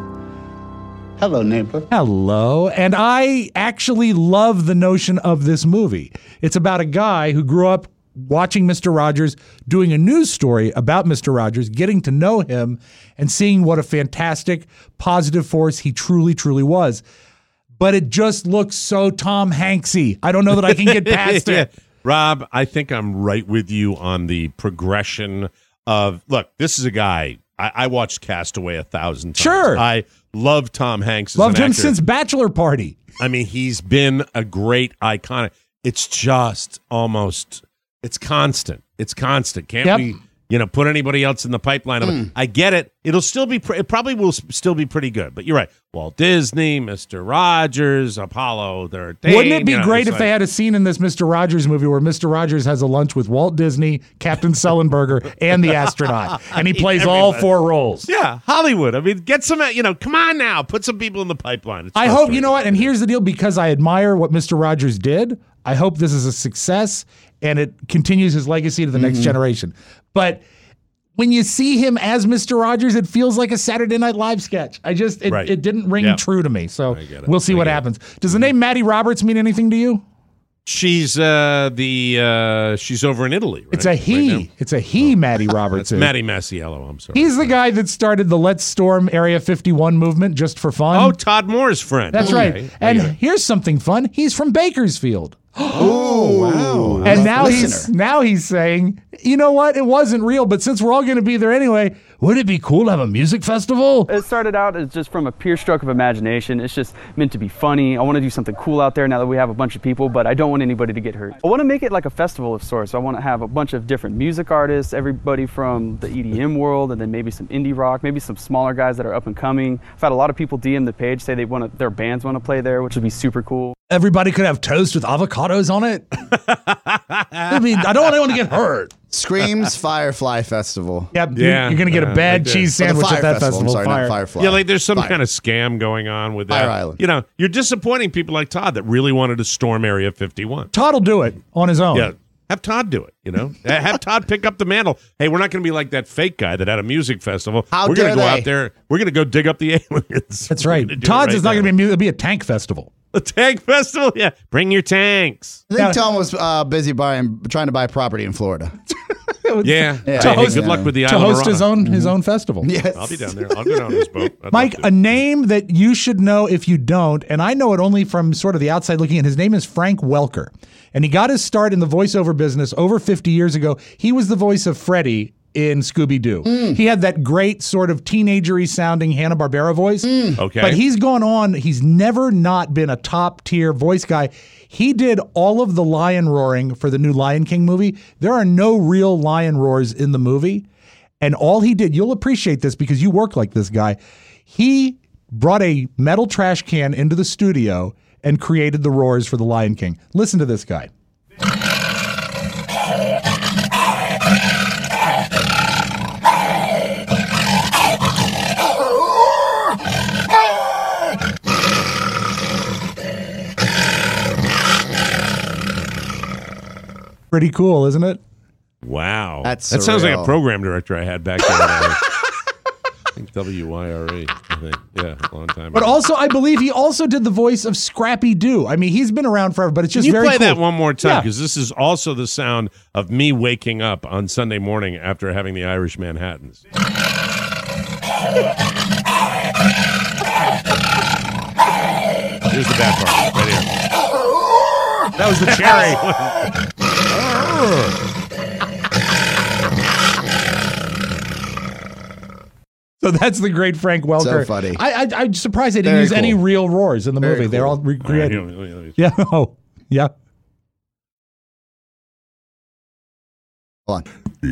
Hello, neighbor. Hello. And I actually love the notion of this movie. It's about a guy who grew up watching Mister Rogers, doing a news story about Mister Rogers, getting to know him, and seeing what a fantastic, positive force he truly, truly was. But it just looks so Tom Hanksy. I don't know that I can get past Yeah. it. Rob, I think I'm right with you on the progression of. Look, this is a guy. I, I watched Castaway a thousand times. Sure. I love Tom Hanks. As Loved an him actor. since Bachelor Party. I mean, he's been a great icon. It's just almost. It's constant. It's constant. Can't Yep. we, you know, put anybody else in the pipeline? Mm. I get it. It'll still be. Pr- it probably will s- still be pretty good. But you're right. Walt Disney, Mister Rogers, Apollo. They're Wouldn't it be great if they had a scene in this Mister Rogers movie where Mister Rogers has a lunch with Walt Disney, Captain Sullenberger, and the astronaut, and he plays all Everybody. four roles? Yeah, Hollywood. I mean, get some. You know, come on now. Put some people in the pipeline. It's I hope, frustrating. you know what, and here's the deal, because I admire what Mister Rogers did, I hope this is a success and it continues his legacy to the next generation. But when you see him as Mister Rogers, it feels like a Saturday Night Live sketch. I just, it, Right. it didn't ring Yeah. true to me. So I get it. we'll see I what get it. happens. Does the name Maddie Roberts mean anything to you? She's uh, the uh, she's over in Italy. Right? It's a he. Right now? it's a he, Maddie Roberts. That's is. Matty Masiello. I'm sorry. He's the guy that started the Let's Storm Area fifty-one movement just for fun. Oh, Todd Moore's friend. That's Okay. right. And Yeah. here's something fun. He's from Bakersfield. Oh, wow. And now he's Listener. now he's saying, you know what? It wasn't real, but since we're all going to be there anyway, would it be cool to have a music festival? It started out as just from a pure stroke of imagination. It's just meant to be funny. I want to do something cool out there now that we have a bunch of people, but I don't want anybody to get hurt. I want to make it like a festival of sorts. I want to have a bunch of different music artists, everybody from the E D M world, and then maybe some indie rock, maybe some smaller guys that are up and coming. I've had a lot of people D M the page, say they want to, their bands want to play there, which would be super cool. Everybody could have toast with avocado avocados on it. I mean, I don't want anyone to get hurt. Screams Firefly Festival. Yep, Yeah, you're, you're going to get uh, a bad right there. cheese Or the sandwich Fire at that Festival, I'm festival. sorry, not Fire. Firefly. Yeah, like there's some Fire. kind of scam going on with that. Fire Island. You know, you're disappointing people like Todd that really wanted to storm Area fifty-one. Todd will do it on his own. Yeah, have Todd do it. You know, have Todd pick up the mantle. Hey, we're not going to be like that fake guy that had a music festival. How we're going dare to go they? out there. We're going to go dig up the aliens. That's We're right. gonna do it Todd's right is not now. going to be a mu- it'll be a tank festival. A tank festival. Yeah, bring your tanks. I think Tom was uh, busy buying, trying to buy property in Florida. Yeah. Yeah. Hey, To good luck with the to island. host his own his own festival. Yes. I'll be down there. I'll go down on this boat. I'd Mike, love to. a name that you should know if you don't, and I know it only from sort of the outside looking in. His name is Frank Welker, and he got his start in the voiceover business over fifty years ago. He was the voice of Freddy in Scooby-Doo. He had that great sort of teenagery sounding Hanna-Barbera voice. Okay. But he's gone on. He's never not been a top tier voice guy. He did all of the lion roaring for the new Lion King movie. There are no real lion roars in the movie. And all he did, you'll appreciate this because you work like this guy. He brought a metal trash can into the studio and created the roars for the Lion King. Listen to this guy. Pretty cool, isn't it? Wow. That's that sounds like a surreal. program director I had back then. I think W Y R E, I think. Yeah, a long time But ago. also, I believe he also did the voice of Scrappy Doo. I mean, he's been around forever, but it's Can just you very play cool. that one more time? Yeah. Because this is also the sound of me waking up on Sunday morning after having the Irish Manhattans. Here's the bad part, right here. That was the cherry. So that's the great Frank Welker. So funny. I, I, I'm surprised they didn't Very use any cool. real roars in the Very movie. They're cool. all recreated. All right, here, let me- Yeah. Oh, yeah. Hold on.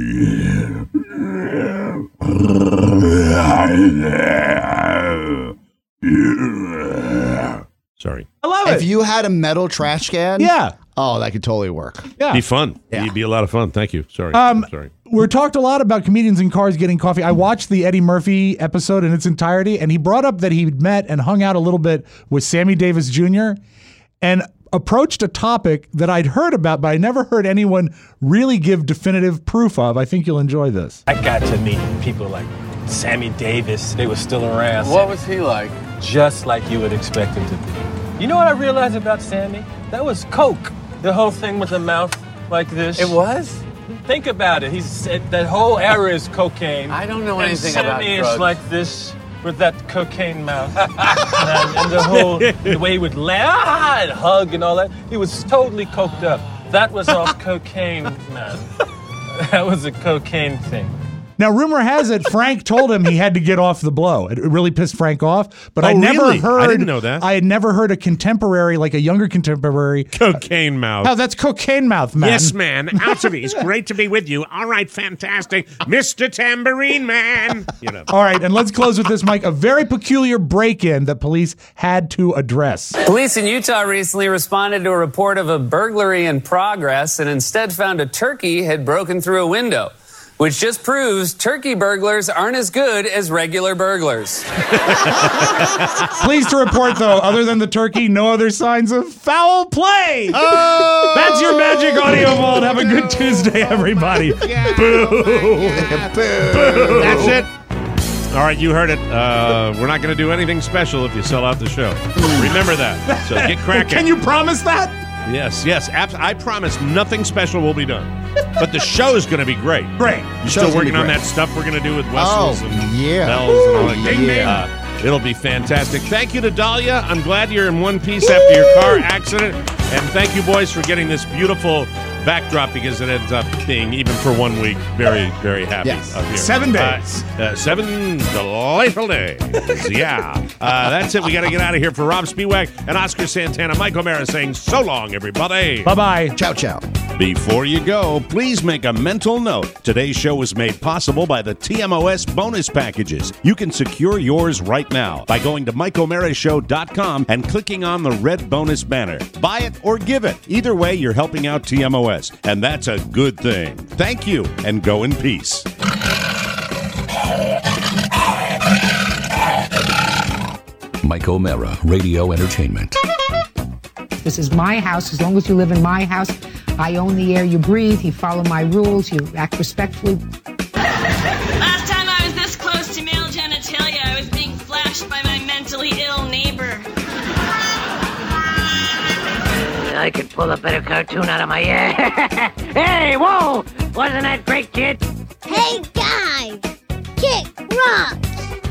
Sorry. I love If it. you had a metal trash can, Yeah. oh, that could totally work. Yeah. Be fun. Yeah. It'd be a lot of fun. Thank you. Sorry. Um, I'm sorry. We're talked a lot about comedians in cars getting coffee. I watched the Eddie Murphy episode in its entirety, and he brought up that he'd met and hung out a little bit with Sammy Davis Junior and approached a topic that I'd heard about, but I never heard anyone really give definitive proof of. I think you'll enjoy this. I got to meet people like Sammy Davis. They were still around. What was he like? Just like you would expect him to be. You know what I realized about Sammy? That was coke. The whole thing with the mouth like this. It was? Think about it. He's said that whole era is cocaine. I don't know and anything Sammy about is drugs. like this with that cocaine mouth. and, and the whole the way he would laugh and hug and all that. He was totally coked up. That was all cocaine, man. That was a cocaine thing. Now, rumor has it Frank told him he had to get off the blow. It really pissed Frank off. But Oh, I never really? heard. I didn't know that. I had never heard a contemporary, like a younger contemporary. Cocaine mouth. Oh, that's cocaine mouth, man. Yes, man. Alcivy, it's great to be with you. All right, fantastic. Mister Tambourine Man. You know. All right, and let's close with this, Mike. A very peculiar break-in that police had to address. Police in Utah recently responded to a report of a burglary in progress and instead found a turkey had broken through a window, which just proves turkey burglars aren't as good as regular burglars. Pleased to report, though, other than the turkey, no other signs of foul play. Oh! That's your Magic Audio Vault. Have a good Tuesday, everybody. Boo. Boo. That's it. All right, you heard it. Uh, we're not going to do anything special if you sell out the show. Remember that. So get cracking. Can you promise that? Yes, yes. Abs- I promise nothing special will be done. But the show is going to be great. Great. You Show's still gonna working be on great. that stuff we're going to do with whistles Oh, and yeah. bells and all that. Ding, ding. Uh, it'll be fantastic. Thank you to Dahlia. I'm glad you're in one piece after your car accident. And thank you, boys, for getting this beautiful backdrop because it ends up being, even for one week, very, very happy Yes. up here. Seven days. Uh, uh, seven delightful days. Yeah. Uh, that's it. We got to get out of here. For Rob Spiewak and Oscar Santana, Mike O'Mara saying so long, everybody. Bye-bye. Ciao, ciao. Before you go, please make a mental note. Today's show was made possible by the T M O S bonus packages. You can secure yours right now by going to Mike O'Mara Show dot com and clicking on the red bonus banner. Buy it or give it. Either way, you're helping out T M O S, and that's a good thing. Thank you, and go in peace. Mike O'Mara, Radio Entertainment. This is my house. As long as you live in my house, I own the air you breathe. You follow my rules. You act respectfully. Last time I was this close to male genitalia, I was being flashed by my mentally ill neighbor. I could pull a better cartoon out of my ass. Hey, whoa! Wasn't that great, kid? Hey, guys! Kick rocks!